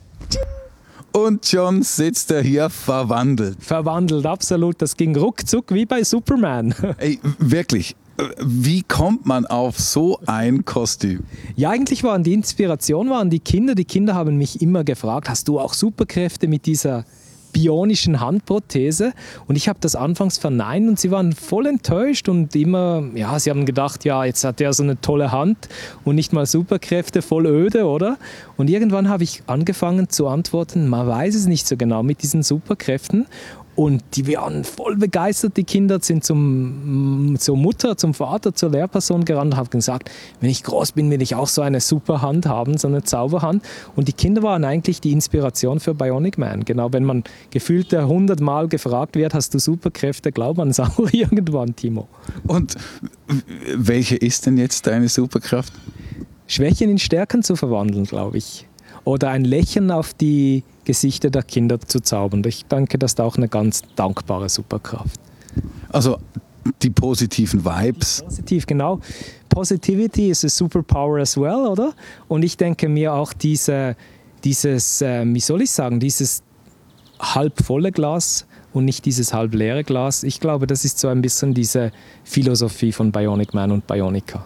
Und schon sitzt er hier verwandelt. Verwandelt, absolut. Das ging ruckzuck wie bei Superman. Ey, wirklich. Wie kommt man auf so ein Kostüm? Ja, eigentlich waren die Inspiration waren die Kinder. Die Kinder haben mich immer gefragt, hast du auch Superkräfte mit dieser bionischen Handprothese? Und ich habe das anfangs verneint und sie waren voll enttäuscht und immer, ja, sie haben gedacht, ja, jetzt hat er so eine tolle Hand und nicht mal Superkräfte, voll öde, oder? Und irgendwann habe ich angefangen zu antworten, man weiß es nicht so genau mit diesen Superkräften. Und die waren voll begeistert, die Kinder sind zum, zur Mutter, zum Vater, zur Lehrperson gerannt und haben gesagt, wenn ich groß bin, will ich auch so eine super Hand haben, so eine Zauberhand. Und die Kinder waren eigentlich die Inspiration für Bionic Man. Genau, wenn man gefühlt hundertmal gefragt wird, hast du Superkräfte, glaubt man es auch irgendwann, Timo. Und welche ist denn jetzt deine Superkraft? Schwächen in Stärken zu verwandeln, glaube ich. Oder ein Lächeln auf die Gesichter der Kinder zu zaubern. Ich denke, das ist auch eine ganz dankbare Superkraft. Also die positiven Vibes. Positiv, genau. Positivity is a superpower as well, oder? Und ich denke mir auch diese, dieses, äh, wie soll ich sagen, dieses halb volle Glas und nicht dieses halb leere Glas. Ich glaube, das ist so ein bisschen diese Philosophie von Bionic Man und Bionica.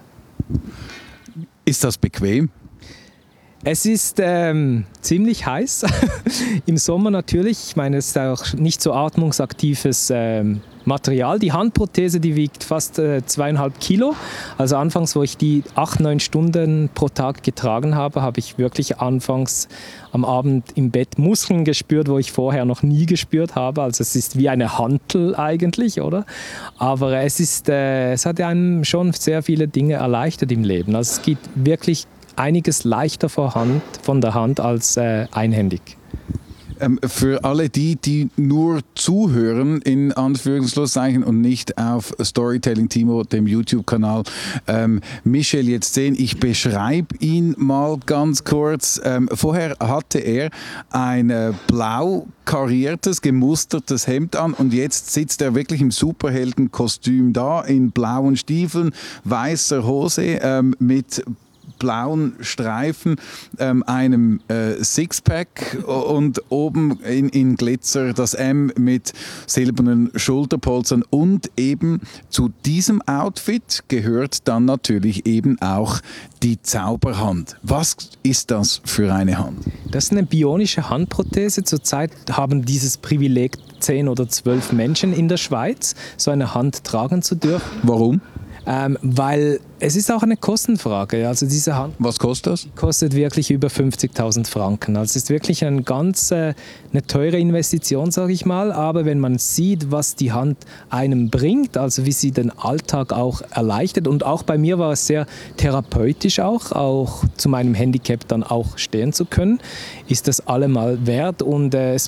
Ist das bequem? Es ist ähm, ziemlich heiß, im Sommer natürlich. Ich meine, es ist auch nicht so atmungsaktives ähm, Material. Die Handprothese, die wiegt fast äh, zweieinhalb Kilo. Also anfangs, wo ich die acht, neun Stunden pro Tag getragen habe, habe ich wirklich anfangs am Abend im Bett Muskeln gespürt, wo ich vorher noch nie gespürt habe. Also es ist wie eine Hantel eigentlich, oder? Aber es, ist, äh, es hat einem schon sehr viele Dinge erleichtert im Leben. Also es geht wirklich einiges leichter vor Hand, von der Hand als äh, einhändig. Ähm, für alle die, die nur zuhören, in Anführungszeichen, und nicht auf Storytelling Timo, dem YouTube-Kanal, ähm, Michel jetzt sehen, ich beschreibe ihn mal ganz kurz. Ähm, vorher hatte er ein äh, blau kariertes, gemustertes Hemd an und jetzt sitzt er wirklich im Superheldenkostüm da, in blauen Stiefeln, weißer Hose, ähm, mit blauen Streifen, ähm, einem äh, Sixpack und oben in, in Glitzer das M mit silbernen Schulterpolstern, und eben zu diesem Outfit gehört dann natürlich eben auch die Zauberhand. Was ist das für eine Hand? Das ist eine bionische Handprothese. Zurzeit haben dieses Privileg zehn oder zwölf Menschen in der Schweiz, so eine Hand tragen zu dürfen. Warum? Ähm, weil es ist auch eine Kostenfrage. Also diese Hand Was kostet das? kostet wirklich über fünfzigtausend Franken. Also es ist wirklich eine ganz äh, eine teure Investition, sage ich mal. Aber wenn man sieht, was die Hand einem bringt, also wie sie den Alltag auch erleichtert, und auch bei mir war es sehr therapeutisch auch, auch zu meinem Handicap dann auch stehen zu können, ist das allemal wert. Und äh, es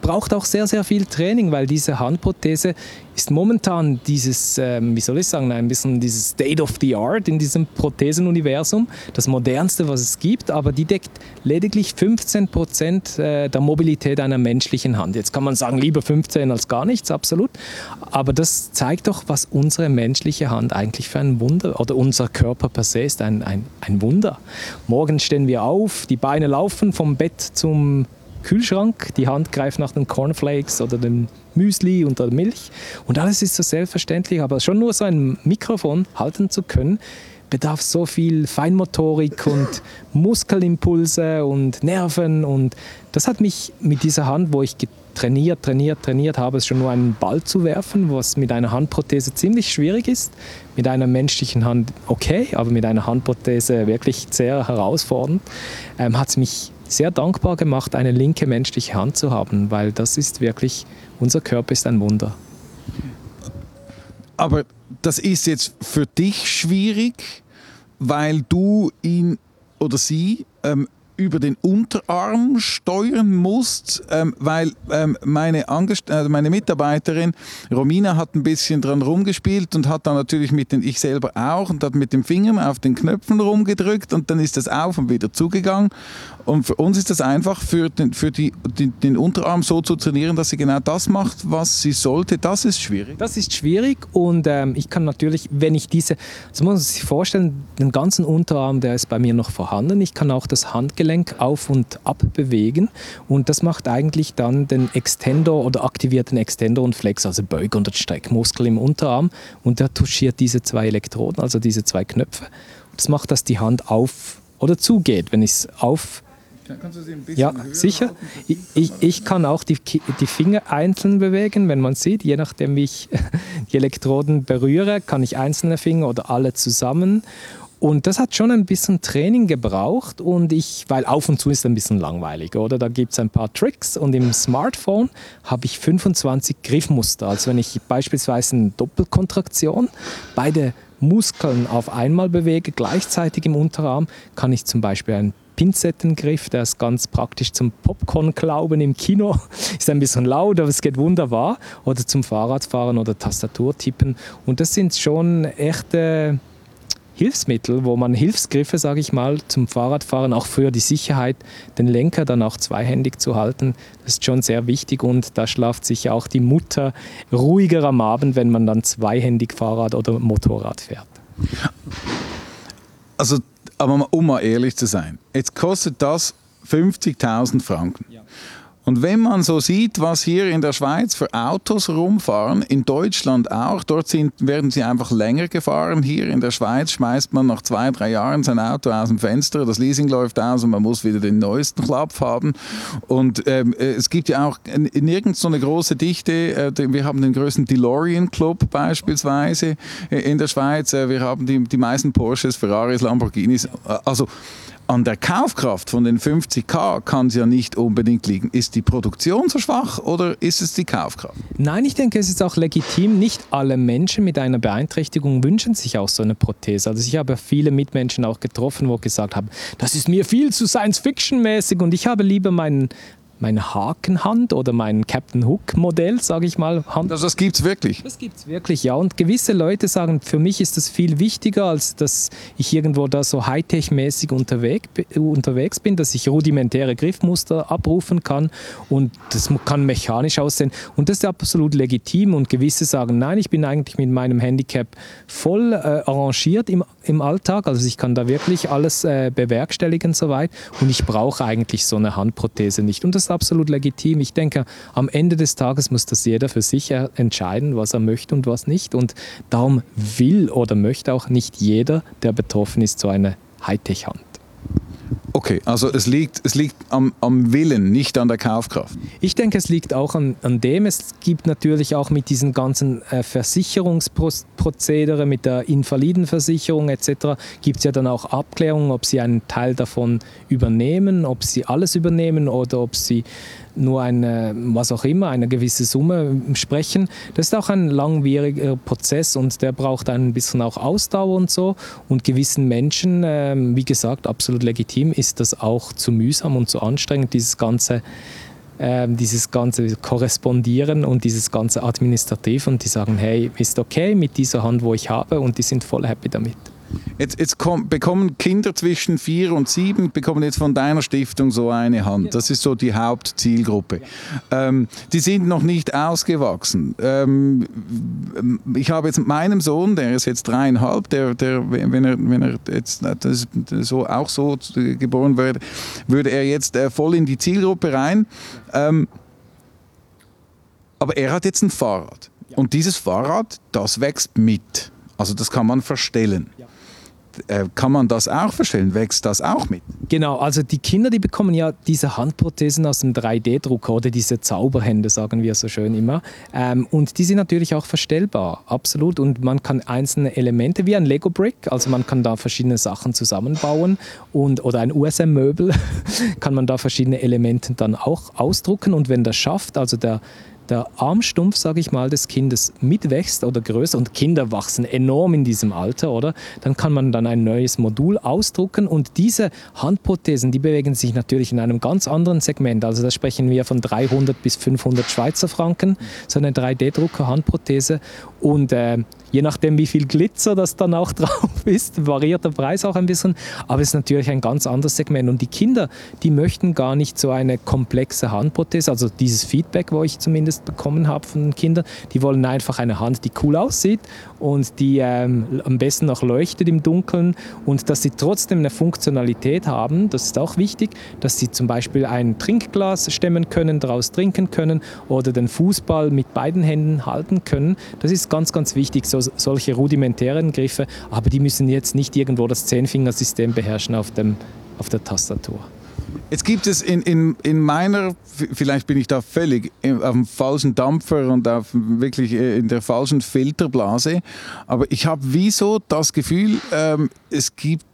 braucht auch sehr, sehr viel Training, weil diese Handprothese ist momentan dieses, ähm, wie soll ich sagen, ein bisschen dieses State of the Art in diesem Prothesenuniversum, das modernste, was es gibt, aber die deckt lediglich fünfzehn Prozent der Mobilität einer menschlichen Hand. Jetzt kann man sagen, lieber fünfzehn als gar nichts, absolut, aber das zeigt doch, was unsere menschliche Hand eigentlich für ein Wunder, oder unser Körper per se ist ein, ein, ein Wunder. Morgen stehen wir auf, die Beine laufen vom Bett zum Kühlschrank, die Hand greift nach den Cornflakes oder dem Müsli und der Milch und alles ist so selbstverständlich, aber schon nur so ein Mikrofon halten zu können, bedarf so viel Feinmotorik und Muskelimpulse und Nerven und das hat mich mit dieser Hand, wo ich trainiert, trainiert, trainiert habe, es schon nur einen Ball zu werfen, was mit einer Handprothese ziemlich schwierig ist, mit einer menschlichen Hand okay, aber mit einer Handprothese wirklich sehr herausfordernd, ähm, hat es mich sehr dankbar gemacht, eine linke menschliche Hand zu haben, weil das ist wirklich, unser Körper ist ein Wunder. Aber das ist jetzt für dich schwierig, weil du ihn oder sie ähm, über den Unterarm steuern musst, ähm, weil ähm, meine, Angest- äh, meine Mitarbeiterin Romina hat ein bisschen dran rumgespielt und hat dann natürlich mit den, ich selber auch, und hat mit den Fingern auf den Knöpfen rumgedrückt und dann ist das auf und wieder zugegangen. Und für uns ist das einfach, für den, für die, die, den Unterarm so zu trainieren, dass sie genau das macht, was sie sollte. Das ist schwierig. Das ist schwierig und ähm, ich kann natürlich, wenn ich diese, so muss man sich vorstellen, den ganzen Unterarm, der ist bei mir noch vorhanden. Ich kann auch das Handgelenk auf und ab bewegen und das macht eigentlich dann den Extendor oder aktivierten Extendor und Flex, also Beug- und Streckmuskel im Unterarm und der touchiert diese zwei Elektroden, also diese zwei Knöpfe. Das macht, dass die Hand auf oder zugeht, wenn ich es auf. Kannst du sie ein bisschen ja, höher sicher. halten? Ich, ich, ich kann auch die, die Finger einzeln bewegen, wenn man sieht. Je nachdem, wie ich die Elektroden berühre, kann ich einzelne Finger oder alle zusammen. Und das hat schon ein bisschen Training gebraucht, und ich, weil auf und zu ist ein bisschen langweilig, oder? Da gibt es ein paar Tricks und im Smartphone habe ich fünfundzwanzig Griffmuster. Also wenn ich beispielsweise eine Doppelkontraktion, beide Muskeln auf einmal bewege, gleichzeitig im Unterarm, kann ich zum Beispiel einen Pinzettengriff, der ist ganz praktisch zum Popcorn-Klauben im Kino, ist ein bisschen laut, aber es geht wunderbar, oder zum Fahrradfahren oder Tastaturtippen, und das sind schon echte Hilfsmittel, wo man Hilfsgriffe, sage ich mal, zum Fahrradfahren, auch für die Sicherheit, den Lenker dann auch zweihändig zu halten, das ist schon sehr wichtig, und da schlaft sich auch die Mutter ruhiger am Abend, wenn man dann zweihändig Fahrrad oder Motorrad fährt. Also, aber um mal ehrlich zu sein, jetzt kostet das fünfzigtausend Franken. Ja. Und wenn man so sieht, was hier in der Schweiz für Autos rumfahren, in Deutschland auch, dort sind, werden sie einfach länger gefahren. Hier in der Schweiz schmeißt man nach zwei, drei Jahren sein Auto aus dem Fenster, das Leasing läuft aus und man muss wieder den neuesten Klapf haben. Und ähm, es gibt ja auch nirgends so eine große Dichte. Äh, wir haben den größten DeLorean Club beispielsweise in der Schweiz. Äh, wir haben die, die meisten Porsches, Ferraris, Lamborghinis. Also an der Kaufkraft von den fünfzigtausend kann es ja nicht unbedingt liegen. Ist die Produktion so schwach oder ist es die Kaufkraft? Nein, ich denke, es ist auch legitim. Nicht alle Menschen mit einer Beeinträchtigung wünschen sich auch so eine Prothese. Also ich habe viele Mitmenschen auch getroffen, die gesagt haben, das ist mir viel zu Science-Fiction-mäßig und ich habe lieber meinen meine Hakenhand oder mein Captain Hook Modell, sage ich mal. Hand. Also das gibt es wirklich? Das gibt es wirklich, ja. Und gewisse Leute sagen, für mich ist das viel wichtiger, als dass ich irgendwo da so Hightech-mäßig unterwegs, unterwegs bin, dass ich rudimentäre Griffmuster abrufen kann und das kann mechanisch aussehen. Und das ist absolut legitim, und gewisse sagen, nein, ich bin eigentlich mit meinem Handicap voll äh, arrangiert im, im Alltag, also ich kann da wirklich alles äh, bewerkstelligen soweit, und ich brauche eigentlich so eine Handprothese nicht. Und das absolut legitim. Ich denke, am Ende des Tages muss das jeder für sich entscheiden, was er möchte und was nicht. Und darum will oder möchte auch nicht jeder, der betroffen ist, so eine Hightech-Hand. Okay, also es liegt, es liegt am, am Willen, nicht an der Kaufkraft. Ich denke, es liegt auch an, an dem. Es gibt natürlich auch mit diesen ganzen äh, Versicherungsprozedere, mit der Invalidenversicherung et cetera, gibt es ja dann auch Abklärungen, ob sie einen Teil davon übernehmen, ob sie alles übernehmen oder ob sie nur eine, was auch immer, eine gewisse Summe sprechen. Das ist auch ein langwieriger Prozess, und der braucht ein bisschen auch Ausdauer und so. Und gewissen Menschen, äh, wie gesagt, absolut legitim, ist das auch zu mühsam und zu anstrengend, dieses ganze äh, dieses ganze Korrespondieren und dieses ganze Administrativ und die sagen, hey, ist okay mit dieser Hand, wo ich habe und die sind voll happy damit. Jetzt, jetzt komm, bekommen Kinder zwischen vier und sieben bekommen jetzt von deiner Stiftung so eine Hand. Das ist so die Hauptzielgruppe. Ähm, die sind noch nicht ausgewachsen. Ähm, ich habe jetzt mit meinem Sohn, der ist jetzt dreieinhalb, der, der, wenn er, wenn er jetzt das, so, auch so geboren würde, würde er jetzt äh, voll in die Zielgruppe rein. Ähm, aber er hat jetzt ein Fahrrad. Und dieses Fahrrad, das wächst mit. Also das kann man verstellen. Kann man das auch verstellen? Wächst das auch mit? Genau, also die Kinder, die bekommen ja diese Handprothesen aus dem drei D Drucker oder diese Zauberhände, sagen wir so schön immer. Ähm, und die sind natürlich auch verstellbar, absolut. Und man kann einzelne Elemente, wie ein Lego-Brick, also man kann da verschiedene Sachen zusammenbauen und, oder ein U S M-Möbel, kann man da verschiedene Elemente dann auch ausdrucken. Und wenn das schafft, also der der Armstumpf, sage ich mal, des Kindes mitwächst oder größer und Kinder wachsen enorm in diesem Alter, oder? Dann kann man dann ein neues Modul ausdrucken und diese Handprothesen, die bewegen sich natürlich in einem ganz anderen Segment. Also da sprechen wir von dreihundert bis fünfhundert Schweizer Franken, so eine drei D Drucker Handprothese und äh, je nachdem, wie viel Glitzer das dann auch drauf ist, variiert der Preis auch ein bisschen. Aber es ist natürlich ein ganz anderes Segment. Und die Kinder, die möchten gar nicht so eine komplexe Handprothese, also dieses Feedback, wo ich zumindest bekommen habe von den Kindern, die wollen einfach eine Hand, die cool aussieht und die ähm, am besten noch leuchtet im Dunkeln und dass sie trotzdem eine Funktionalität haben. Das ist auch wichtig, dass sie zum Beispiel ein Trinkglas stemmen können, daraus trinken können oder den Fußball mit beiden Händen halten können. Das ist ganz, ganz wichtig, so solche rudimentären Griffe, aber die müssen jetzt nicht irgendwo das Zehnfingersystem beherrschen auf, dem, auf der Tastatur. Jetzt gibt es in, in, in meiner, vielleicht bin ich da völlig auf dem falschen Dampfer und auf wirklich in der falschen Filterblase, aber ich habe wieso das Gefühl, ähm, es gibt,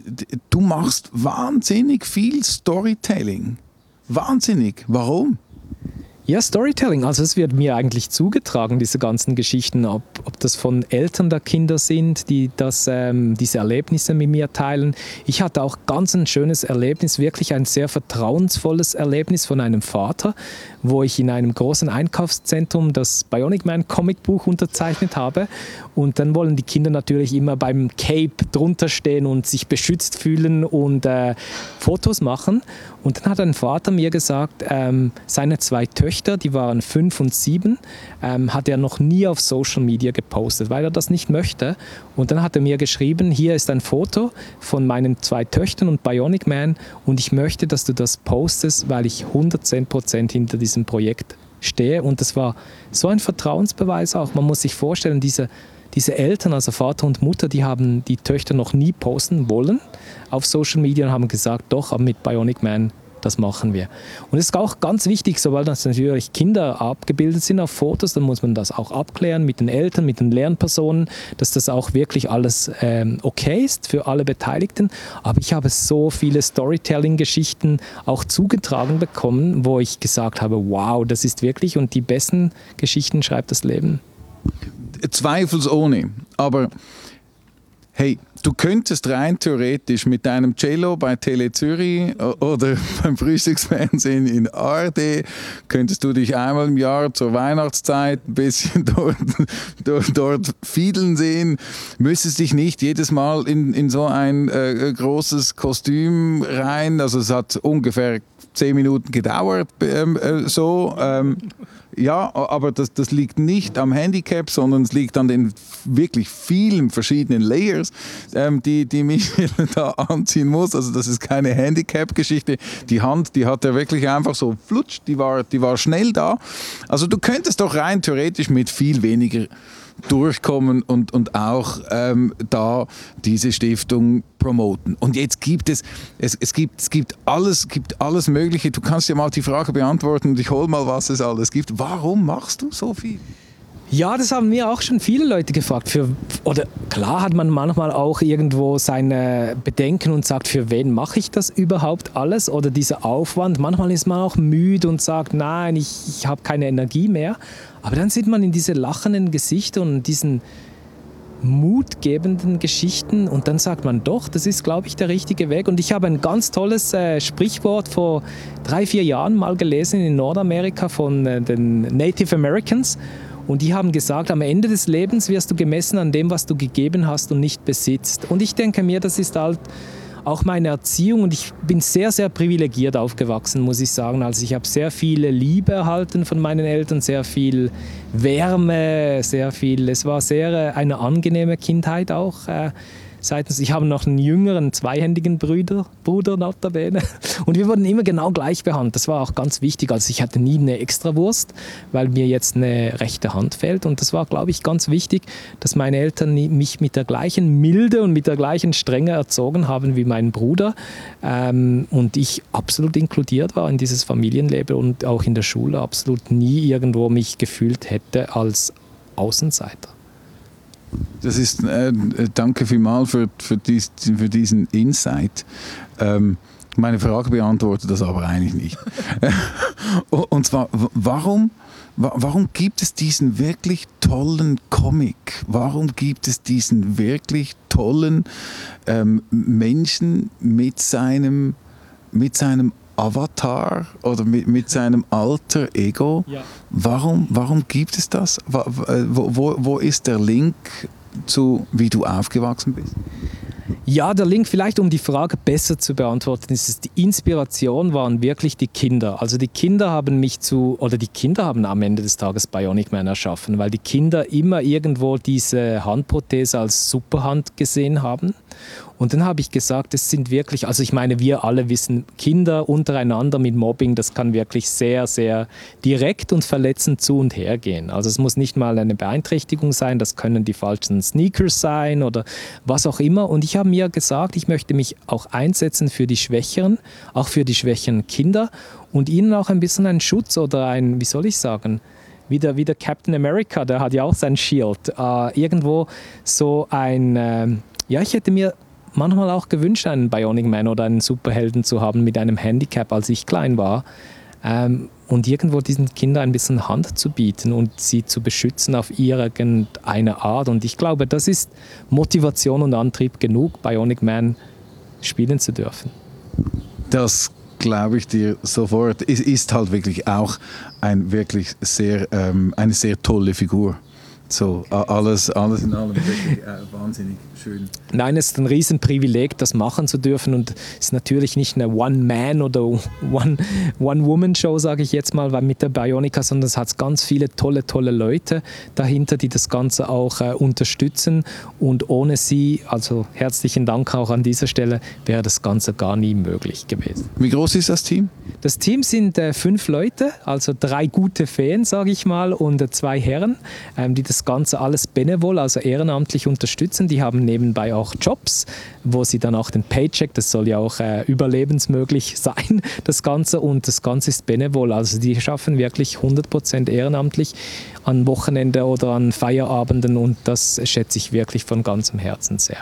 du machst wahnsinnig viel Storytelling. Wahnsinnig. Warum? Ja, Storytelling, also es wird mir eigentlich zugetragen, diese ganzen Geschichten, ob, ob das von Eltern der Kinder sind, die das, ähm, diese Erlebnisse mit mir teilen. Ich hatte auch ganz ein schönes Erlebnis, wirklich ein sehr vertrauensvolles Erlebnis von einem Vater, wo ich in einem großen Einkaufszentrum das Bionic Man Comicbuch unterzeichnet habe und dann wollen die Kinder natürlich immer beim Cape drunter stehen und sich beschützt fühlen und äh, Fotos machen. Und dann hat ein Vater mir gesagt, ähm, seine zwei Töchter, die waren fünf und sieben, ähm, hat er noch nie auf Social Media gepostet, weil er das nicht möchte. Und dann hat er mir geschrieben, hier ist ein Foto von meinen zwei Töchtern und Bionic Man und ich möchte, dass du das postest, weil ich hundertzehn Prozent hinter diesem Projekt stehe. Und das war so ein Vertrauensbeweis auch. Man muss sich vorstellen, diese Diese Eltern, also Vater und Mutter, die haben die Töchter noch nie posten wollen auf Social Media und haben gesagt, doch, mit Bionic Man, das machen wir. Und es ist auch ganz wichtig, sobald das natürlich Kinder abgebildet sind auf Fotos, dann muss man das auch abklären mit den Eltern, mit den Lehrpersonen, dass das auch wirklich alles ähm, okay ist für alle Beteiligten. Aber ich habe so viele Storytelling-Geschichten auch zugetragen bekommen, wo ich gesagt habe, wow, das ist wirklich, und die besten Geschichten schreibt das Leben. Zweifelsohne, aber hey, du könntest rein theoretisch mit deinem Cello bei Tele Zürich oder beim Frühstücksfernsehen in A R D, könntest du dich einmal im Jahr zur Weihnachtszeit ein bisschen dort, dort, dort fiedeln sehen, müsstest dich nicht jedes Mal in, in so ein äh, großes Kostüm rein, also es hat ungefähr zehn Minuten gedauert, ähm, äh, so, ähm, ja, aber das, das liegt nicht am Handicap, sondern es liegt an den wirklich vielen verschiedenen Layers, ähm, die, die Michel da anziehen muss. Also das ist keine Handicap-Geschichte. Die Hand, die hat er wirklich einfach so flutsch, die war, die war schnell da. Also du könntest doch rein theoretisch mit viel weniger durchkommen und, und auch ähm, da diese Stiftung promoten. Und jetzt gibt es, es, es, gibt, es gibt, alles, gibt alles Mögliche. Du kannst ja mal die Frage beantworten und ich hole mal, was es alles gibt. Warum machst du so viel? Ja, das haben mir auch schon viele Leute gefragt. Für, oder klar hat man manchmal auch irgendwo seine Bedenken und sagt, für wen mache ich das überhaupt alles? Oder dieser Aufwand. Manchmal ist man auch müde und sagt, nein, ich, ich habe keine Energie mehr. Aber dann sieht man in diese lachenden Gesichter und diesen mutgebenden Geschichten und dann sagt man doch, das ist, glaube ich, der richtige Weg. Und ich habe ein ganz tolles äh, Sprichwort vor drei, vier Jahren mal gelesen in Nordamerika von äh, den Native Americans und die haben gesagt, am Ende des Lebens wirst du gemessen an dem, was du gegeben hast und nicht besitzt. Und ich denke mir, das ist halt auch meine Erziehung und ich bin sehr, sehr privilegiert aufgewachsen, muss ich sagen. Also ich habe sehr viel Liebe erhalten von meinen Eltern, sehr viel Wärme, sehr viel, es war sehr eine angenehme Kindheit auch. Äh, seitens, ich habe noch einen jüngeren, zweihändigen Bruder, Bruder notabene. Und wir wurden immer genau gleich behandelt. Das war auch ganz wichtig. Also ich hatte nie eine Extrawurst, weil mir jetzt eine rechte Hand fehlt. Und das war, glaube ich, ganz wichtig, dass meine Eltern mich mit der gleichen Milde und mit der gleichen Strenge erzogen haben wie mein Bruder. Ähm, und ich absolut inkludiert war in dieses Familienleben und auch in der Schule absolut nie irgendwo mich gefühlt hätte als Außenseiter. Das ist, äh, danke vielmals für, für, dies, für diesen Insight. Ähm, meine Frage beantwortet das aber eigentlich nicht. Und zwar, warum, warum gibt es diesen wirklich tollen Comic? Warum gibt es diesen wirklich tollen ähm, Menschen mit seinem, mit seinem Avatar oder mit, mit seinem alter Ego? Ja. Warum, warum gibt es das? Wo, wo, wo ist der Link zu, wie du aufgewachsen bist? Ja, der Link vielleicht, um die Frage besser zu beantworten, ist es, die Inspiration waren wirklich die Kinder. Also die Kinder haben mich zu, oder die Kinder haben am Ende des Tages Bionic Man erschaffen, weil die Kinder immer irgendwo diese Handprothese als Superhand gesehen haben. Und dann habe ich gesagt, es sind wirklich, also ich meine, wir alle wissen, Kinder untereinander mit Mobbing, das kann wirklich sehr, sehr direkt und verletzend zu und her gehen. Also es muss nicht mal eine Beeinträchtigung sein, das können die falschen Sneakers sein oder was auch immer. Und ich habe mir gesagt, ich möchte mich auch einsetzen für die Schwächeren, auch für die schwächeren Kinder und ihnen auch ein bisschen einen Schutz oder ein, wie soll ich sagen, wie der, wie der Captain America, der hat ja auch sein Shield. Äh, irgendwo so ein, äh, ja, ich hätte mir manchmal auch gewünscht, einen Bionic Man oder einen Superhelden zu haben mit einem Handicap, als ich klein war. Ähm, und irgendwo diesen Kindern ein bisschen Hand zu bieten und sie zu beschützen auf irgendeine Art. Und ich glaube, das ist Motivation und Antrieb genug, Bionic Man spielen zu dürfen. Das glaube ich dir sofort. Es ist halt wirklich auch ein wirklich sehr, ähm, eine sehr tolle Figur. So, alles, alles in allem wirklich äh, wahnsinnig schön. Nein, es ist ein Riesenprivileg, das machen zu dürfen und es ist natürlich nicht eine One-Man- oder One, One-Woman-Show, sage ich jetzt mal, weil mit der Bionica, sondern es hat ganz viele tolle, tolle Leute dahinter, die das Ganze auch äh, unterstützen und ohne sie, also herzlichen Dank auch an dieser Stelle, wäre das Ganze gar nie möglich gewesen. Wie groß ist das Team? Das Team sind äh, fünf Leute, also drei gute Feen, sage ich mal, und äh, zwei Herren, ähm, die das Das Ganze alles benevol, also ehrenamtlich unterstützen. Die haben nebenbei auch Jobs, wo sie dann auch den Paycheck, das soll ja auch äh, überlebensmöglich sein, das Ganze. Und das Ganze ist benevol, also die schaffen wirklich hundert Prozent ehrenamtlich an Wochenende oder an Feierabenden und das schätze ich wirklich von ganzem Herzen sehr.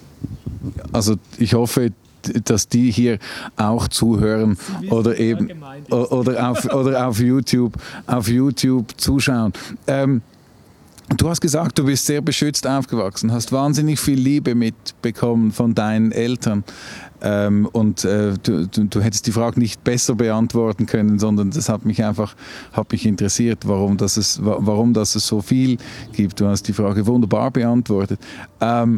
Also ich hoffe, dass die hier auch zuhören oder eben oder auf, oder auf YouTube, auf YouTube zuschauen. Ähm, Du hast gesagt, du bist sehr beschützt aufgewachsen, hast wahnsinnig viel Liebe mitbekommen von deinen Eltern ähm, und äh, du, du, du hättest die Frage nicht besser beantworten können, sondern das hat mich einfach hat mich interessiert, warum das es, warum das es so viel gibt. Du hast die Frage wunderbar beantwortet. Ähm,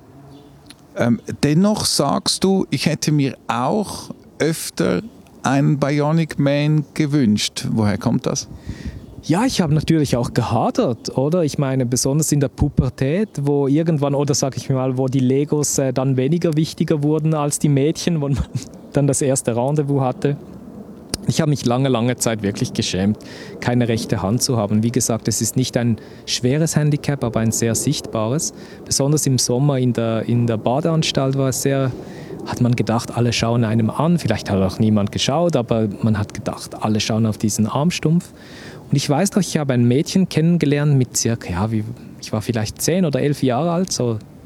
ähm, dennoch sagst du, ich hätte mir auch öfter einen Bionic Man gewünscht. Woher kommt das? Ja, ich habe natürlich auch gehadert, oder? Ich meine, besonders in der Pubertät, wo irgendwann, oder sag ich mal, wo die Legos äh, dann weniger wichtiger wurden als die Mädchen, wo man dann das erste Rendezvous hatte. Ich habe mich lange, lange Zeit wirklich geschämt, keine rechte Hand zu haben. Wie gesagt, es ist nicht ein schweres Handicap, aber ein sehr sichtbares. Besonders im Sommer in der, in der Badeanstalt war es sehr, hat man gedacht, alle schauen einem an. Vielleicht hat auch niemand geschaut, aber man hat gedacht, alle schauen auf diesen Armstumpf. Und ich weiß noch, ich habe ein Mädchen kennengelernt mit circa, ja, wie, ich war vielleicht zehn oder elf Jahre alt, so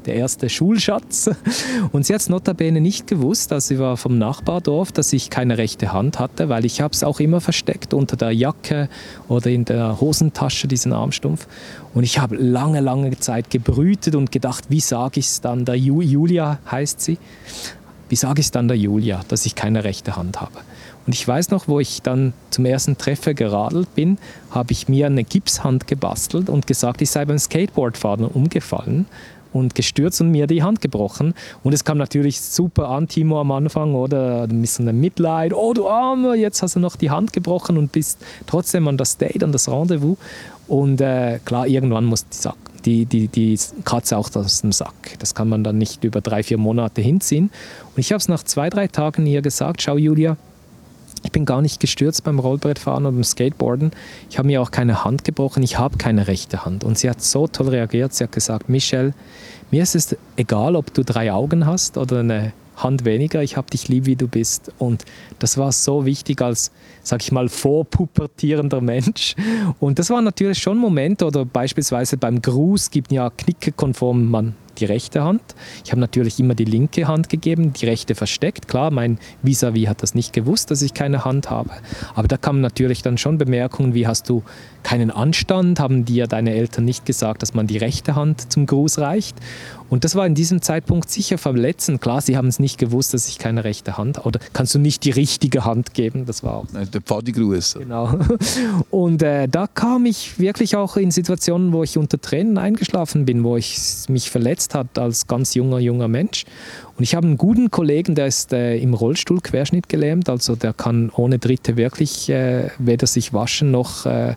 der erste Schulschatz. Und sie hat es notabene nicht gewusst, als sie war vom Nachbardorf, dass ich keine rechte Hand hatte, weil ich habe es auch immer versteckt unter der Jacke oder in der Hosentasche, diesen Armstumpf. Und ich habe lange, lange Zeit gebrütet und gedacht, wie sage ich es dann, der Ju- Julia heißt sie, wie sage ich es dann der Julia, dass ich keine rechte Hand habe. Und ich weiß noch, wo ich dann zum ersten Treffer geradelt bin, habe ich mir eine Gipshand gebastelt und gesagt, ich sei beim Skateboardfahren umgefallen und gestürzt und mir die Hand gebrochen. Und es kam natürlich super an, Timo, am Anfang, oder ein bisschen ein Mitleid. Oh, du Armer, jetzt hast du noch die Hand gebrochen und bist trotzdem an das Date, an das Rendezvous. Und äh, klar, irgendwann muss die, Sack, die, die, die Katze auch aus dem Sack. Das kann man dann nicht über drei, vier Monate hinziehen. Und ich habe es nach zwei, drei Tagen ihr gesagt, schau Julia, ich bin gar nicht gestürzt beim Rollbrettfahren oder beim Skateboarden. Ich habe mir auch keine Hand gebrochen, ich habe keine rechte Hand. Und sie hat so toll reagiert, sie hat gesagt, Michel, mir ist es egal, ob du drei Augen hast oder eine Hand weniger, ich habe dich lieb, wie du bist. Und das war so wichtig als, sag ich mal, vorpubertierender Mensch. Und das war natürlich schon Momente, oder beispielsweise beim Gruß gibt ja knickekonform man die rechte Hand. Ich habe natürlich immer die linke Hand gegeben, die rechte versteckt. Klar, mein Vis-à-vis hat das nicht gewusst, dass ich keine Hand habe. Aber da kamen natürlich dann schon Bemerkungen, wie hast du keinen Anstand? Haben dir deine Eltern nicht gesagt, dass man die rechte Hand zum Gruß reicht? Und das war in diesem Zeitpunkt sicher verletzend. Klar, sie haben es nicht gewusst, dass ich keine rechte Hand habe. Oder kannst du nicht die richtige Hand geben? Das war auch der Pfaddigruß. Genau. Und äh, da kam ich wirklich auch in Situationen, wo ich unter Tränen eingeschlafen bin, wo ich mich verletzt hat als ganz junger, junger Mensch. Und ich habe einen guten Kollegen, der ist äh, im Rollstuhl querschnittgelähmt, also der kann ohne Dritte wirklich äh, weder sich waschen noch äh,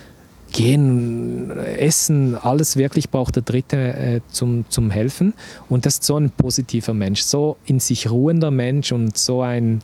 gehen, essen, alles wirklich braucht der Dritte äh, zum, zum Helfen. Und das ist so ein positiver Mensch, so in sich ruhender Mensch und so ein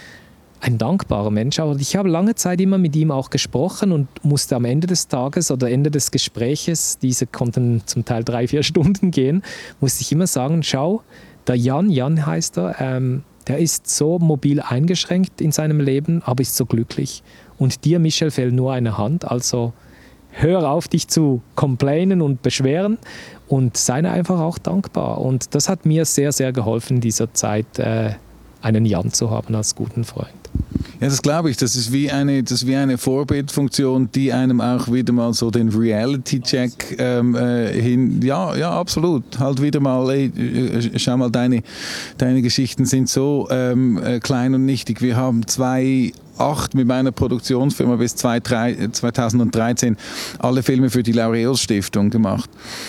Ein dankbarer Mensch, aber ich habe lange Zeit immer mit ihm auch gesprochen und musste am Ende des Tages oder Ende des Gespräches, diese konnten zum Teil drei, vier Stunden gehen, musste ich immer sagen, schau, der Jan, Jan heißt er, ähm, der ist so mobil eingeschränkt in seinem Leben, aber ist so glücklich. Und dir, Michel, fehlt nur eine Hand, also hör auf, dich zu complainen und beschweren und sei einfach auch dankbar. Und das hat mir sehr, sehr geholfen, in dieser Zeit äh, einen Jan zu haben als guten Freund. Ja, das glaube ich. Das ist wie eine, das ist wie eine Vorbildfunktion, die einem auch wieder mal so den Reality-Check ähm, äh, hin. Ja, ja, absolut. Halt wieder mal, ey, äh, schau mal, deine, deine Geschichten sind so ähm, äh, klein und nichtig. Wir haben zwei acht mit meiner Produktionsfirma bis zweitausenddreizehn alle Filme für die Laureus-Stiftung gemacht.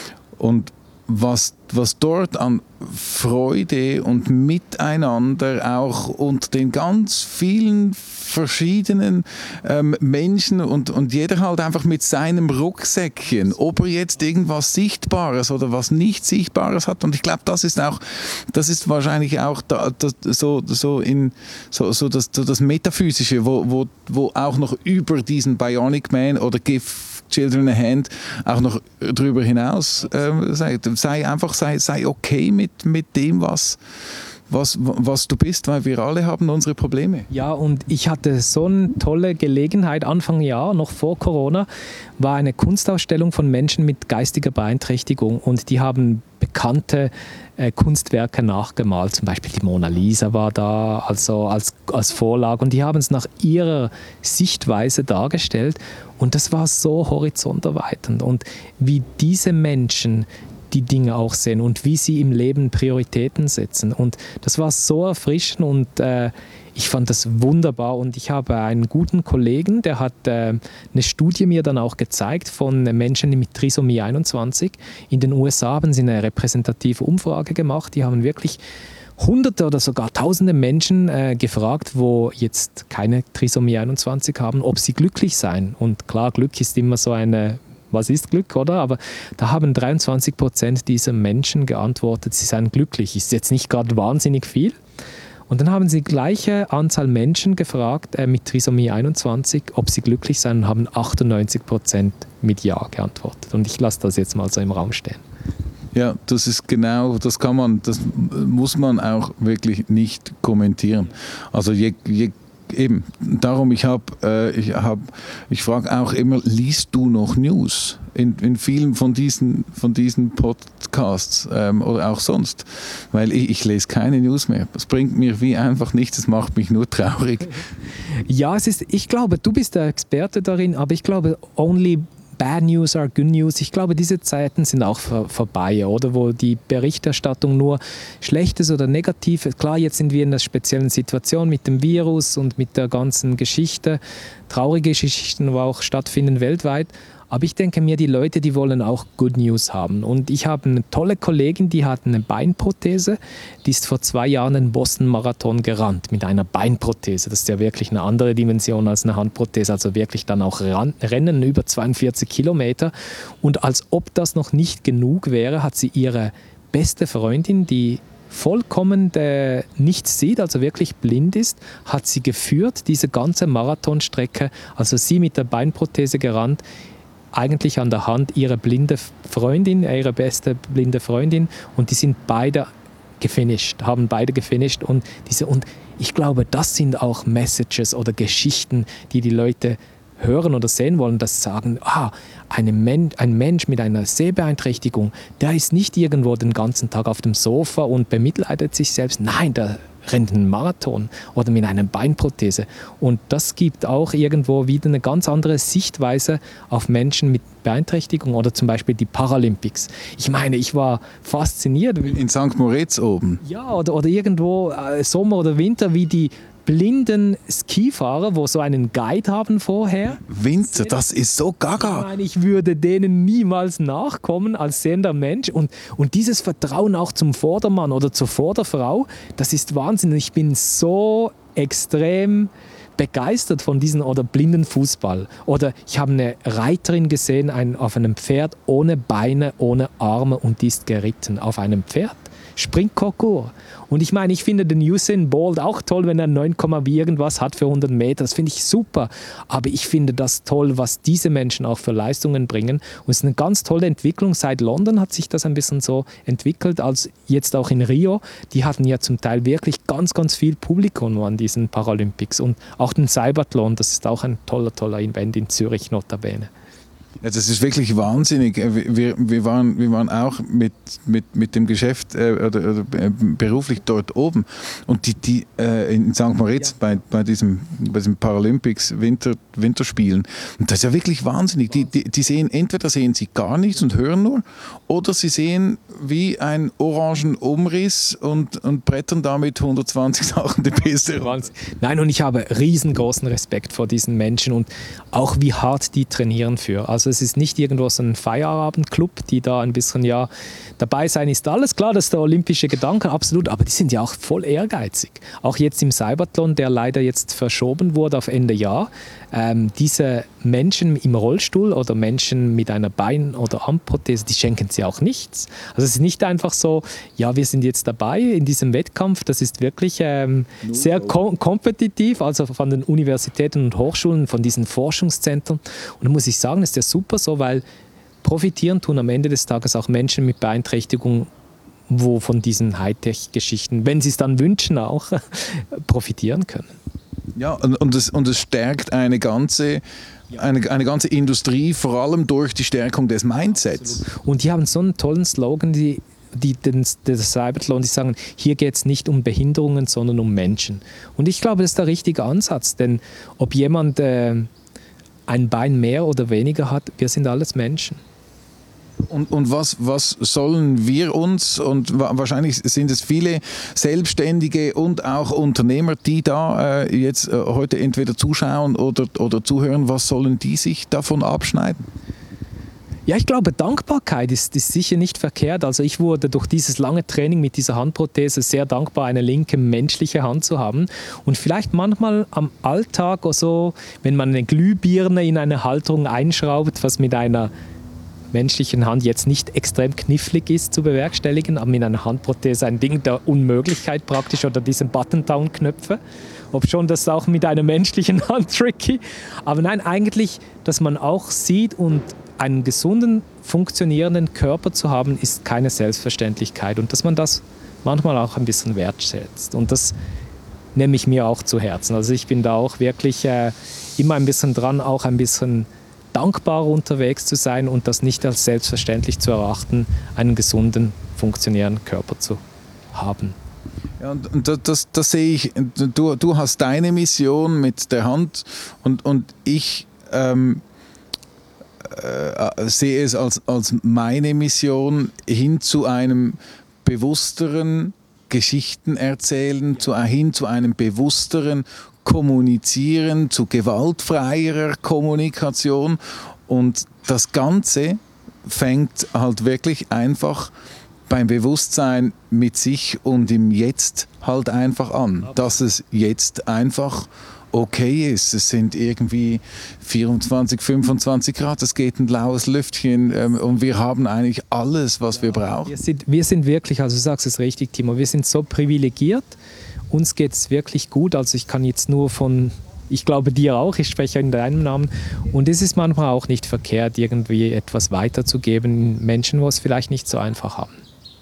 Und was, was dort an Freude und Miteinander auch unter den ganz vielen verschiedenen ähm, Menschen und, und jeder halt einfach mit seinem Rucksäckchen, ob er jetzt irgendwas Sichtbares oder was nicht Sichtbares hat. Und ich glaube, das ist auch, das ist wahrscheinlich auch da, das, so, so, in, so, so, das, so das Metaphysische, wo, wo, wo auch noch über diesen Bionic Man oder Give Children a Hand auch noch darüber hinaus äh, sei, sei einfach sei, sei okay mit, mit dem, was, was, was du bist, weil wir alle haben unsere Probleme. Ja, und ich hatte so eine tolle Gelegenheit, Anfang Jahr, noch vor Corona, war eine Kunstausstellung von Menschen mit geistiger Beeinträchtigung und die haben bekannte äh, Kunstwerke nachgemalt, zum Beispiel die Mona Lisa war da, also als, als Vorlage und die haben es nach ihrer Sichtweise dargestellt und das war so horizonterweiternd und wie diese Menschen die Dinge auch sehen und wie sie im Leben Prioritäten setzen. Und das war so erfrischend und äh, ich fand das wunderbar. Und ich habe einen guten Kollegen, der hat äh, eine Studie mir dann auch gezeigt von Menschen mit Trisomie einundzwanzig. In den U S A haben sie eine repräsentative Umfrage gemacht. Die haben wirklich Hunderte oder sogar Tausende Menschen äh, gefragt, wo jetzt keine Trisomie einundzwanzig haben, ob sie glücklich seien. Und klar, Glück ist immer so eine was ist Glück, oder? Aber da haben dreiundzwanzig Prozent dieser Menschen geantwortet, sie seien glücklich. Ist jetzt nicht gerade wahnsinnig viel. Und dann haben sie die gleiche Anzahl Menschen gefragt äh, mit Trisomie einundzwanzig, ob sie glücklich seien, und haben achtundneunzig Prozent mit Ja geantwortet. Und ich lasse das jetzt mal so im Raum stehen. Ja, das ist genau, das kann man, das muss man auch wirklich nicht kommentieren. Also je, je eben, darum, ich habe, äh, ich habe, ich frage auch immer, liest du noch News? In, in vielen von diesen, von diesen Podcasts ähm, oder auch sonst. Weil ich, ich lese keine News mehr. Das bringt mir wie einfach nichts, das macht mich nur traurig. Ja, es ist, ich glaube, du bist der Experte darin, aber ich glaube, only bad news are good news. Ich glaube, diese Zeiten sind auch vor, vorbei, oder? Wo die Berichterstattung nur Schlechtes oder Negatives, klar, jetzt sind wir in einer speziellen Situation mit dem Virus und mit der ganzen Geschichte, traurige Geschichten, die auch stattfinden weltweit. Aber ich denke mir, die Leute, die wollen auch Good News haben. Und ich habe eine tolle Kollegin, die hat eine Beinprothese. Die ist vor zwei Jahren einen Boston-Marathon gerannt mit einer Beinprothese. Das ist ja wirklich eine andere Dimension als eine Handprothese. Also wirklich dann auch ran, Rennen über zweiundvierzig Kilometer. Und als ob das noch nicht genug wäre, hat sie ihre beste Freundin, die vollkommen äh, nichts sieht, also wirklich blind ist, hat sie geführt, diese ganze Marathonstrecke. Also sie mit der Beinprothese gerannt, eigentlich an der Hand ihre blinde Freundin, ihre beste blinde Freundin, und die sind beide gefinisht, haben beide gefinisht und diese, und ich glaube, das sind auch Messages oder Geschichten, die die Leute hören oder sehen wollen, dass sagen, ah, eine Men- ein Mensch mit einer Sehbeeinträchtigung, der ist nicht irgendwo den ganzen Tag auf dem Sofa und bemitleidet sich selbst. Nein, der rennt einen Marathon oder mit einer Beinprothese. Und das gibt auch irgendwo wieder eine ganz andere Sichtweise auf Menschen mit Beeinträchtigung oder zum Beispiel die Paralympics. Ich meine, ich war fasziniert. In Sankt Moritz oben. Ja, oder, oder irgendwo äh, Sommer oder Winter, wie die blinden Skifahrer, wo so einen Guide haben vorher. Winter, das ist so gaga. Ich meine, ich würde denen niemals nachkommen als sehender Mensch. Und, und dieses Vertrauen auch zum Vordermann oder zur Vorderfrau, das ist Wahnsinn. Ich bin so extrem begeistert von diesem oder blinden Fußball. Oder ich habe eine Reiterin gesehen ein, auf einem Pferd ohne Beine, ohne Arme, und die ist geritten auf einem Pferd. Sprintkonkur. Und ich meine, ich finde den Usain Bolt auch toll, wenn er neun, wie irgendwas hat für hundert Meter. Das finde ich super. Aber ich finde das toll, was diese Menschen auch für Leistungen bringen. Und es ist eine ganz tolle Entwicklung. Seit London hat sich das ein bisschen so entwickelt, als jetzt auch in Rio. Die hatten ja zum Teil wirklich ganz, ganz viel Publikum an diesen Paralympics. Und auch den Cybathlon, das ist auch ein toller, toller Event in Zürich, notabene. Ja, das ist wirklich wahnsinnig. Wir, wir, waren, wir waren auch mit, mit, mit dem Geschäft äh, oder, oder äh, beruflich dort oben. Und die, die äh, in Sankt Moritz ja. bei, bei, diesem, bei diesem Paralympics Winter, Winterspielen. Und das ist ja wirklich wahnsinnig. Die, die, die sehen, entweder sehen sie gar nichts und hören nur, oder sie sehen wie ein orangen Umriss und, und brettern damit hundertzwanzig Sachen die Piste. Nein, und ich habe riesengroßen Respekt vor diesen Menschen und auch wie hart die trainieren für. Also es ist nicht irgendwo so ein Feierabendclub, die da ein bisschen, ja, dabei sein ist alles klar, das ist der olympische Gedanke, absolut, aber die sind ja auch voll ehrgeizig. Auch jetzt im Cybathlon, der leider jetzt verschoben wurde auf Ende Jahr, ähm, diese Menschen im Rollstuhl oder Menschen mit einer Bein- oder Armprothese, die schenken sie auch nichts. Also es ist nicht einfach so, ja, wir sind jetzt dabei in diesem Wettkampf, das ist wirklich ähm, sehr kom- kompetitiv, also von den Universitäten und Hochschulen, von diesen Forschungszentren. Und da muss ich sagen, das ist ja super so, weil profitieren tun am Ende des Tages auch Menschen mit Beeinträchtigung, wo von diesen Hightech-Geschichten, wenn sie es dann wünschen, auch profitieren können. Ja, und, und, es, und es stärkt eine ganze, eine, eine ganze Industrie, vor allem durch die Stärkung des Mindsets. Absolut. Und die haben so einen tollen Slogan, die, die, den, den Cybathlon, die sagen, hier geht es nicht um Behinderungen, sondern um Menschen. Und ich glaube, das ist der richtige Ansatz, denn ob jemand äh, ein Bein mehr oder weniger hat, wir sind alles Menschen. Und, und was, was sollen wir uns, und wahrscheinlich sind es viele Selbstständige und auch Unternehmer, die da äh, jetzt äh, heute entweder zuschauen oder, oder zuhören, was sollen die sich davon abschneiden? Ja, ich glaube, Dankbarkeit ist, ist sicher nicht verkehrt. Also ich wurde durch dieses lange Training mit dieser Handprothese sehr dankbar, eine linke menschliche Hand zu haben. Und vielleicht manchmal am Alltag oder so, wenn man eine Glühbirne in eine Halterung einschraubt, was mit einer menschlichen Hand jetzt nicht extrem knifflig ist zu bewerkstelligen, aber mit einer Handprothese ein Ding der Unmöglichkeit praktisch, oder diese Button-Down-Knöpfe. Ob schon das auch mit einer menschlichen Hand tricky. Aber nein, eigentlich, dass man auch sieht, und einen gesunden, funktionierenden Körper zu haben, ist keine Selbstverständlichkeit. Und dass man das manchmal auch ein bisschen wertschätzt. Und das nehme ich mir auch zu Herzen. Also ich bin da auch wirklich äh, immer ein bisschen dran, auch ein bisschen dankbar unterwegs zu sein und das nicht als selbstverständlich zu erachten, einen gesunden, funktionierenden Körper zu haben. Ja, und, und das, das, das sehe ich, du, du hast deine Mission mit der Hand und, und ich ähm, äh, sehe es als, als meine Mission hin zu einem bewussteren Geschichten erzählen, zu, hin zu einem bewussteren Kommunizieren, zu gewaltfreierer Kommunikation und das Ganze fängt halt wirklich einfach beim Bewusstsein mit sich und im Jetzt halt einfach an, dass es jetzt einfach okay ist. Es sind irgendwie vierundzwanzig, fünfundzwanzig Grad, es geht ein blaues Lüftchen ähm, und wir haben eigentlich alles, was wir brauchen. Wir sind, wir sind wirklich, also du sagst es richtig, Timo, wir sind so privilegiert, uns geht es wirklich gut, also ich kann jetzt nur von, ich glaube dir auch, ich spreche in deinem Namen und es ist manchmal auch nicht verkehrt, irgendwie etwas weiterzugeben, Menschen, die es vielleicht nicht so einfach haben.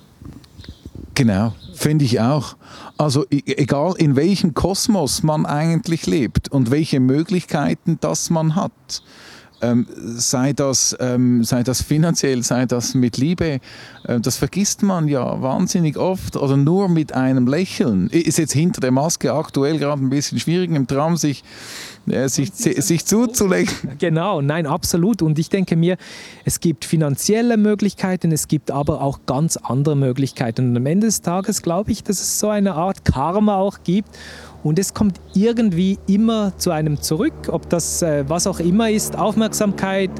Genau, finde ich auch. Also egal in welchem Kosmos man eigentlich lebt und welche Möglichkeiten das man hat, ähm, sei das, ähm, sei das finanziell, sei das mit Liebe, äh, das vergisst man ja wahnsinnig oft oder nur mit einem Lächeln. Ist jetzt hinter der Maske aktuell gerade ein bisschen schwierig im Traum, sich, äh, sich, sich zuzulächeln. Genau, nein, absolut. Und ich denke mir, es gibt finanzielle Möglichkeiten, es gibt aber auch ganz andere Möglichkeiten. Und am Ende des Tages glaube ich, dass es so eine Art Karma auch gibt. Und es kommt irgendwie immer zu einem zurück, ob das äh, was auch immer ist, Aufmerksamkeit,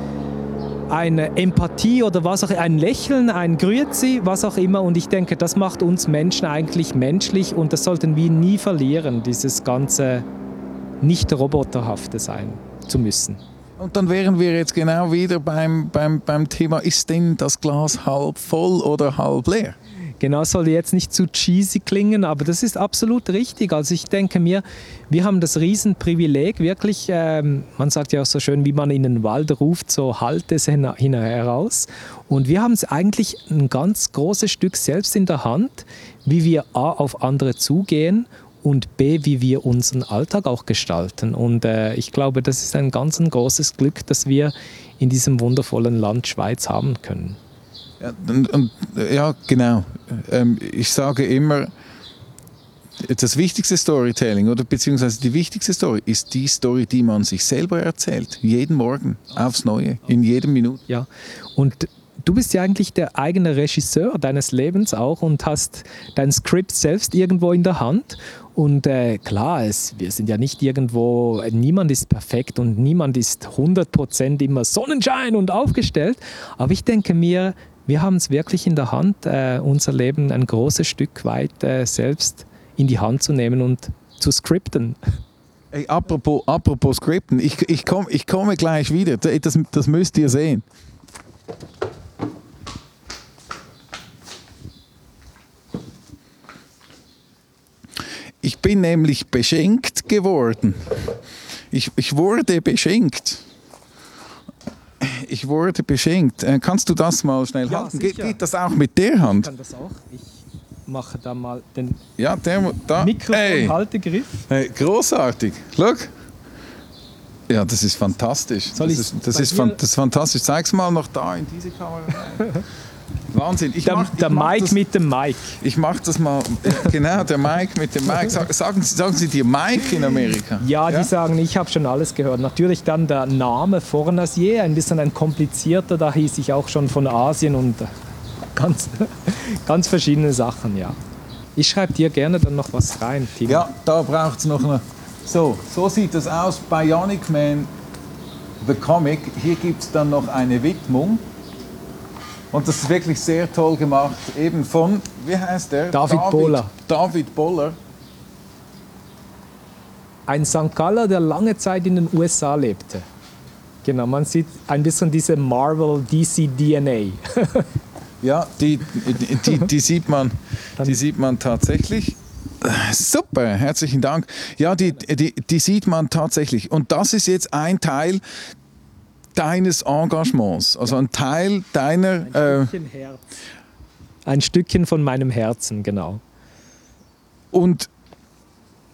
eine Empathie oder was auch, ein Lächeln, ein Grüezi, was auch immer. Und ich denke, das macht uns Menschen eigentlich menschlich und das sollten wir nie verlieren, dieses ganze nicht roboterhafte sein zu müssen. Und dann wären wir jetzt genau wieder beim, beim, beim Thema, ist denn das Glas halb voll oder halb leer? Genau, soll jetzt nicht zu cheesy klingen, aber das ist absolut richtig. Also ich denke mir, wir haben das Riesenprivileg, wirklich, ähm, man sagt ja auch so schön, wie man in den Wald ruft, so halt es hin, hin heraus. Und wir haben es eigentlich ein ganz großes Stück selbst in der Hand, wie wir A, auf andere zugehen und B, wie wir unseren Alltag auch gestalten. Und äh, ich glaube, das ist ein ganz ein großes Glück, dass wir in diesem wundervollen Land Schweiz haben können. Ja, und, und, ja genau. Ähm, ich sage immer, das wichtigste Storytelling oder beziehungsweise die wichtigste Story ist die Story, die man sich selber erzählt. Jeden Morgen, aufs Neue, in jedem Minute. Ja, und du bist ja eigentlich der eigene Regisseur deines Lebens auch und hast dein Skript selbst irgendwo in der Hand. Und äh, klar, es, wir sind ja nicht irgendwo, niemand ist perfekt und niemand ist hundert Prozent immer Sonnenschein und aufgestellt. Aber ich denke mir, wir haben es wirklich in der Hand, äh, unser Leben ein großes Stück weit äh, selbst in die Hand zu nehmen und zu skripten. Hey, apropos, apropos Skripten, ich, ich, komm, ich komme gleich wieder, das, das müsst ihr sehen. Ich bin nämlich beschenkt geworden. Ich, ich wurde beschenkt. Ich wurde beschenkt. Äh, kannst du das mal schnell Ja, halten? Ge geht das auch ich, mit der Hand? Ich kann das auch. Ich mache da mal den ja, der, da. Mikrofon-Haltegriff. Hey, großartig. Schau. Ja, das ist fantastisch. Soll das, ich ist, das, ist, dir- das ist fantastisch. Zeig's mal noch da in diese Kamera rein. Wahnsinn. Ich Der, mach, der ich mach Mike das, mit dem Mike. Ich mache das mal. Genau, der Mike mit dem Mike. Sag, sagen, Sie, sagen Sie dir Mike in Amerika? Ja, die sagen, ich habe schon alles gehört. Natürlich dann der Name Fornasier, ein bisschen ein komplizierter, da hieß ich auch schon von Asien und ganz, ganz verschiedene Sachen, ja. Ich schreibe dir gerne dann noch was rein, Timo. Ja, da braucht es noch eine. So, so sieht das aus. Bionic Man, the Comic. Hier gibt es dann noch eine Widmung. Und das ist wirklich sehr toll gemacht. Eben von, wie heißt der? David Boller. David Boller. Ein Sankt Galler, der lange Zeit in den U S A lebte. Genau, man sieht ein bisschen diese Marvel-D C-D N A. Ja, die, die, die, die, sieht man, die sieht man tatsächlich. Super, herzlichen Dank. Ja, die, die, die sieht man tatsächlich. Und das ist jetzt ein Teil deines Engagements, also ein Teil deiner... Ein äh, Stückchen Herz. Ein Stückchen von meinem Herzen, genau. Und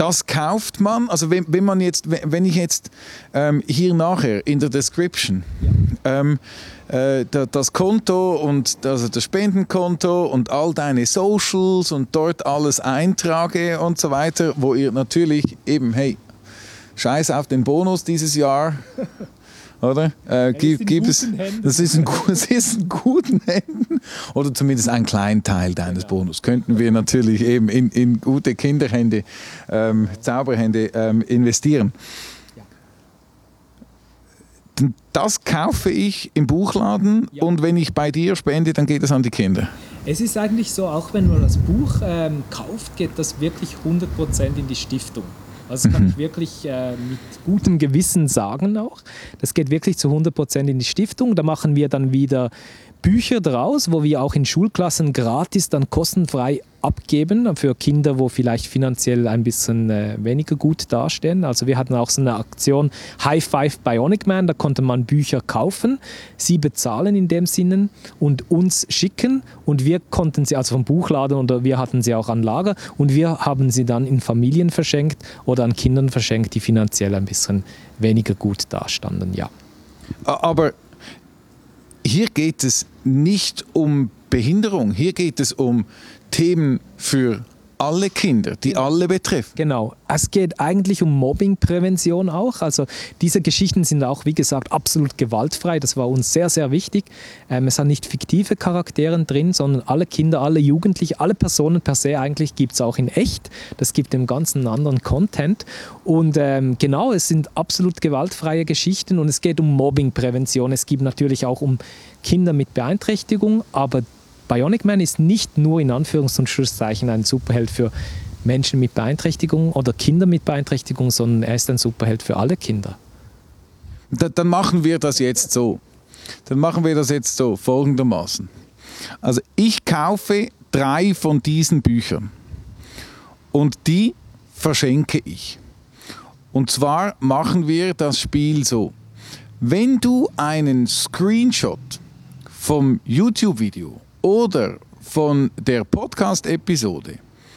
das kauft man, also wenn, wenn man jetzt, wenn ich jetzt ähm, hier nachher in der Description ja. ähm, äh, das Konto und also das Spendenkonto und all deine Socials und dort alles eintrage und so weiter, wo ihr natürlich eben, hey, scheiß auf den Bonus dieses Jahr, oder? Äh, gibt, gibt es, das ist, in, das ist in guten Händen. Oder zumindest einen kleinen Teil deines genau. Bonus. Könnten wir natürlich eben in, in gute Kinderhände, ähm, Zauberhände ähm, investieren. Ja. Das kaufe ich im Buchladen ja. und wenn ich bei dir spende, dann geht es an die Kinder. Es ist eigentlich so, auch wenn man das Buch ähm, kauft, geht das wirklich hundert Prozent in die Stiftung. Also das kann ich wirklich äh, mit gutem Gewissen sagen auch. Das geht wirklich zu hundert Prozent in die Stiftung. Da machen wir dann wieder Bücher draus, wo wir auch in Schulklassen gratis dann kostenfrei abgeben für Kinder, wo vielleicht finanziell ein bisschen äh, weniger gut dastehen. Also wir hatten auch so eine Aktion High Five Bionic Man, da konnte man Bücher kaufen, sie bezahlen in dem Sinne und uns schicken und wir konnten sie also vom Buchladen oder wir hatten sie auch an Lager und wir haben sie dann in Familien verschenkt oder an Kindern verschenkt, die finanziell ein bisschen weniger gut dastanden, ja. Aber hier geht es nicht um Behinderung, hier geht es um Themen für alle Kinder, die alle betreffen. Genau. Es geht eigentlich um Mobbingprävention auch. Also diese Geschichten sind auch, wie gesagt, absolut gewaltfrei. Das war uns sehr, sehr wichtig. Ähm, es sind nicht fiktive Charaktere drin, sondern alle Kinder, alle Jugendliche, alle Personen per se eigentlich gibt es auch in echt. Das gibt dem Ganzen anderen Content. Und ähm, genau, es sind absolut gewaltfreie Geschichten und es geht um Mobbingprävention. Es geht natürlich auch um Kinder mit Beeinträchtigung, aber Bionic Man ist nicht nur in Anführungs- und Schlusszeichen ein Superheld für Menschen mit Beeinträchtigung oder Kinder mit Beeinträchtigung, sondern er ist ein Superheld für alle Kinder. Da, dann machen wir das jetzt so. Dann machen wir das jetzt so, folgendermaßen. Also ich kaufe drei von diesen Büchern und die verschenke ich. Und zwar machen wir das Spiel so. Wenn du einen Screenshot vom YouTube-Video oder von der Podcast-Episode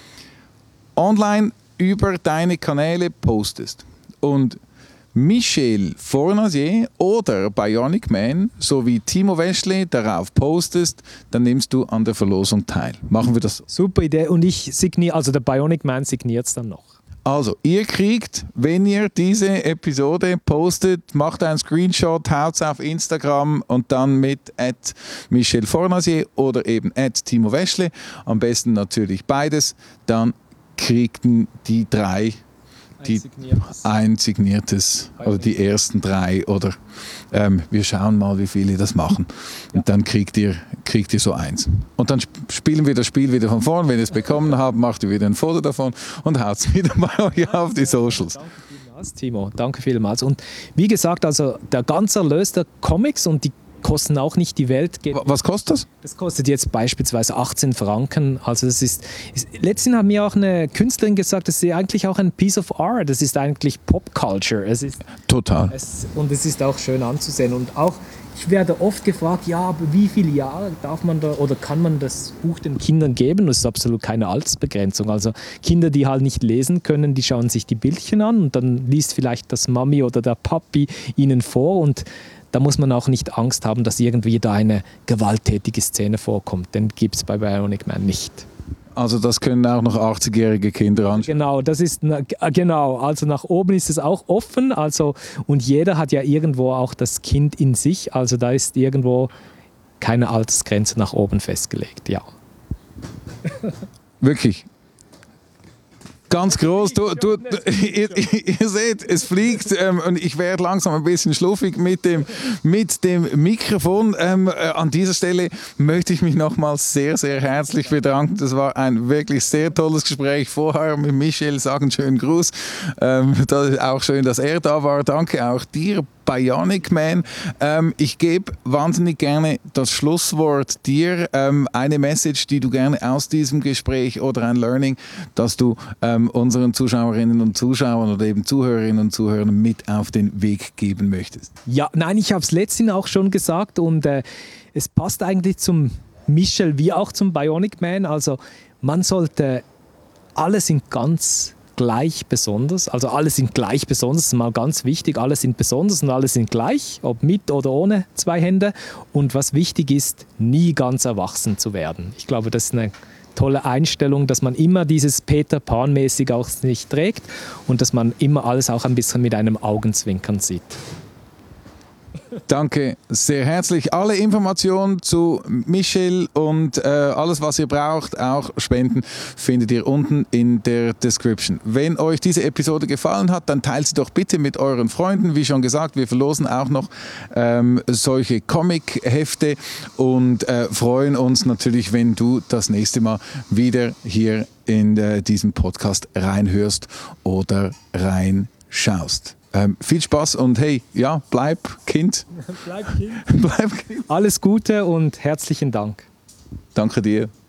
online über deine Kanäle postest und Michel Fornasier oder Bionic Man sowie Timo Weschle darauf postest, dann nimmst du an der Verlosung teil. Machen wir das so? Super Idee und ich signiere, also der Bionic Man signiert es dann noch. Also, ihr kriegt, wenn ihr diese Episode postet, macht einen Screenshot, haut es auf Instagram und dann mit at Michel Fornasier oder eben at Timo Weschle, am besten natürlich beides, dann kriegen die drei die ein signiertes oder die ersten drei oder ähm, wir schauen mal, wie viele das machen und dann kriegt ihr, kriegt ihr so eins. Und dann spielen wir das Spiel wieder von vorn. Wenn ihr es bekommen habt, macht ihr wieder ein Foto davon und haut es wieder bei euch auf die Socials. Danke vielmals, Timo. Danke vielmals. Und wie gesagt, also der ganze Erlös der Comics und die kosten auch nicht die Welt. Was kostet das? Das kostet jetzt beispielsweise achtzehn Franken. Also das ist, ist letztens hat mir auch eine Künstlerin gesagt, das ist eigentlich auch ein Piece of Art. Das ist eigentlich Pop Culture. Es ist, Total. Es, und es ist auch schön anzusehen. Und auch, ich werde oft gefragt, ja, aber wie viele Jahre darf man da oder kann man das Buch den Kindern geben? Das ist absolut keine Altersbegrenzung. Also Kinder, die halt nicht lesen können, die schauen sich die Bildchen an und dann liest vielleicht das Mami oder der Papi ihnen vor und da muss man auch nicht Angst haben, dass irgendwie da eine gewalttätige Szene vorkommt. Den gibt es bei Bionic Man nicht. Also das können auch noch achtzigjährige Kinder anschauen. Genau, das ist genau. Also nach oben ist es auch offen. Also und jeder hat ja irgendwo auch das Kind in sich. Also da ist irgendwo keine Altersgrenze nach oben festgelegt. Ja. Wirklich. Ganz groß. Du, du, du, ihr, ihr seht, es fliegt ähm, und ich werde langsam ein bisschen schluffig mit dem, mit dem Mikrofon. Ähm, äh, an dieser Stelle möchte ich mich nochmals sehr, sehr herzlich bedanken. Das war ein wirklich sehr tolles Gespräch vorher mit Michel. Sagen schönen Gruß. Ähm, das ist auch schön, dass er da war. Danke auch dir, Bionic Man. Ähm, ich gebe wahnsinnig gerne das Schlusswort dir. Ähm, eine Message, die du gerne aus diesem Gespräch oder ein Learning, das du ähm, unseren Zuschauerinnen und Zuschauern oder eben Zuhörerinnen und Zuhörern mit auf den Weg geben möchtest. Ja, nein, ich habe es letztens auch schon gesagt und äh, es passt eigentlich zum Michel wie auch zum Bionic Man. Also man sollte alles in ganz gleich besonders. Also alle sind gleich besonders, das ist mal ganz wichtig. Alle sind besonders und alle sind gleich, ob mit oder ohne zwei Hände. Und was wichtig ist, nie ganz erwachsen zu werden. Ich glaube, das ist eine tolle Einstellung, dass man immer dieses Peter Pan-mäßig auch nicht trägt und dass man immer alles auch ein bisschen mit einem Augenzwinkern sieht. Danke sehr herzlich. Alle Informationen zu Michel und äh, alles, was ihr braucht, auch Spenden, findet ihr unten in der Description. Wenn euch diese Episode gefallen hat, dann teilt sie doch bitte mit euren Freunden. Wie schon gesagt, wir verlosen auch noch ähm, solche Comic-Hefte und äh, freuen uns natürlich, wenn du das nächste Mal wieder hier in äh, diesen Podcast reinhörst oder reinschaust. Ähm, viel Spaß und hey, ja, bleib Kind. Bleib Kind. Bleib Kind. Alles Gute und herzlichen Dank. Danke dir.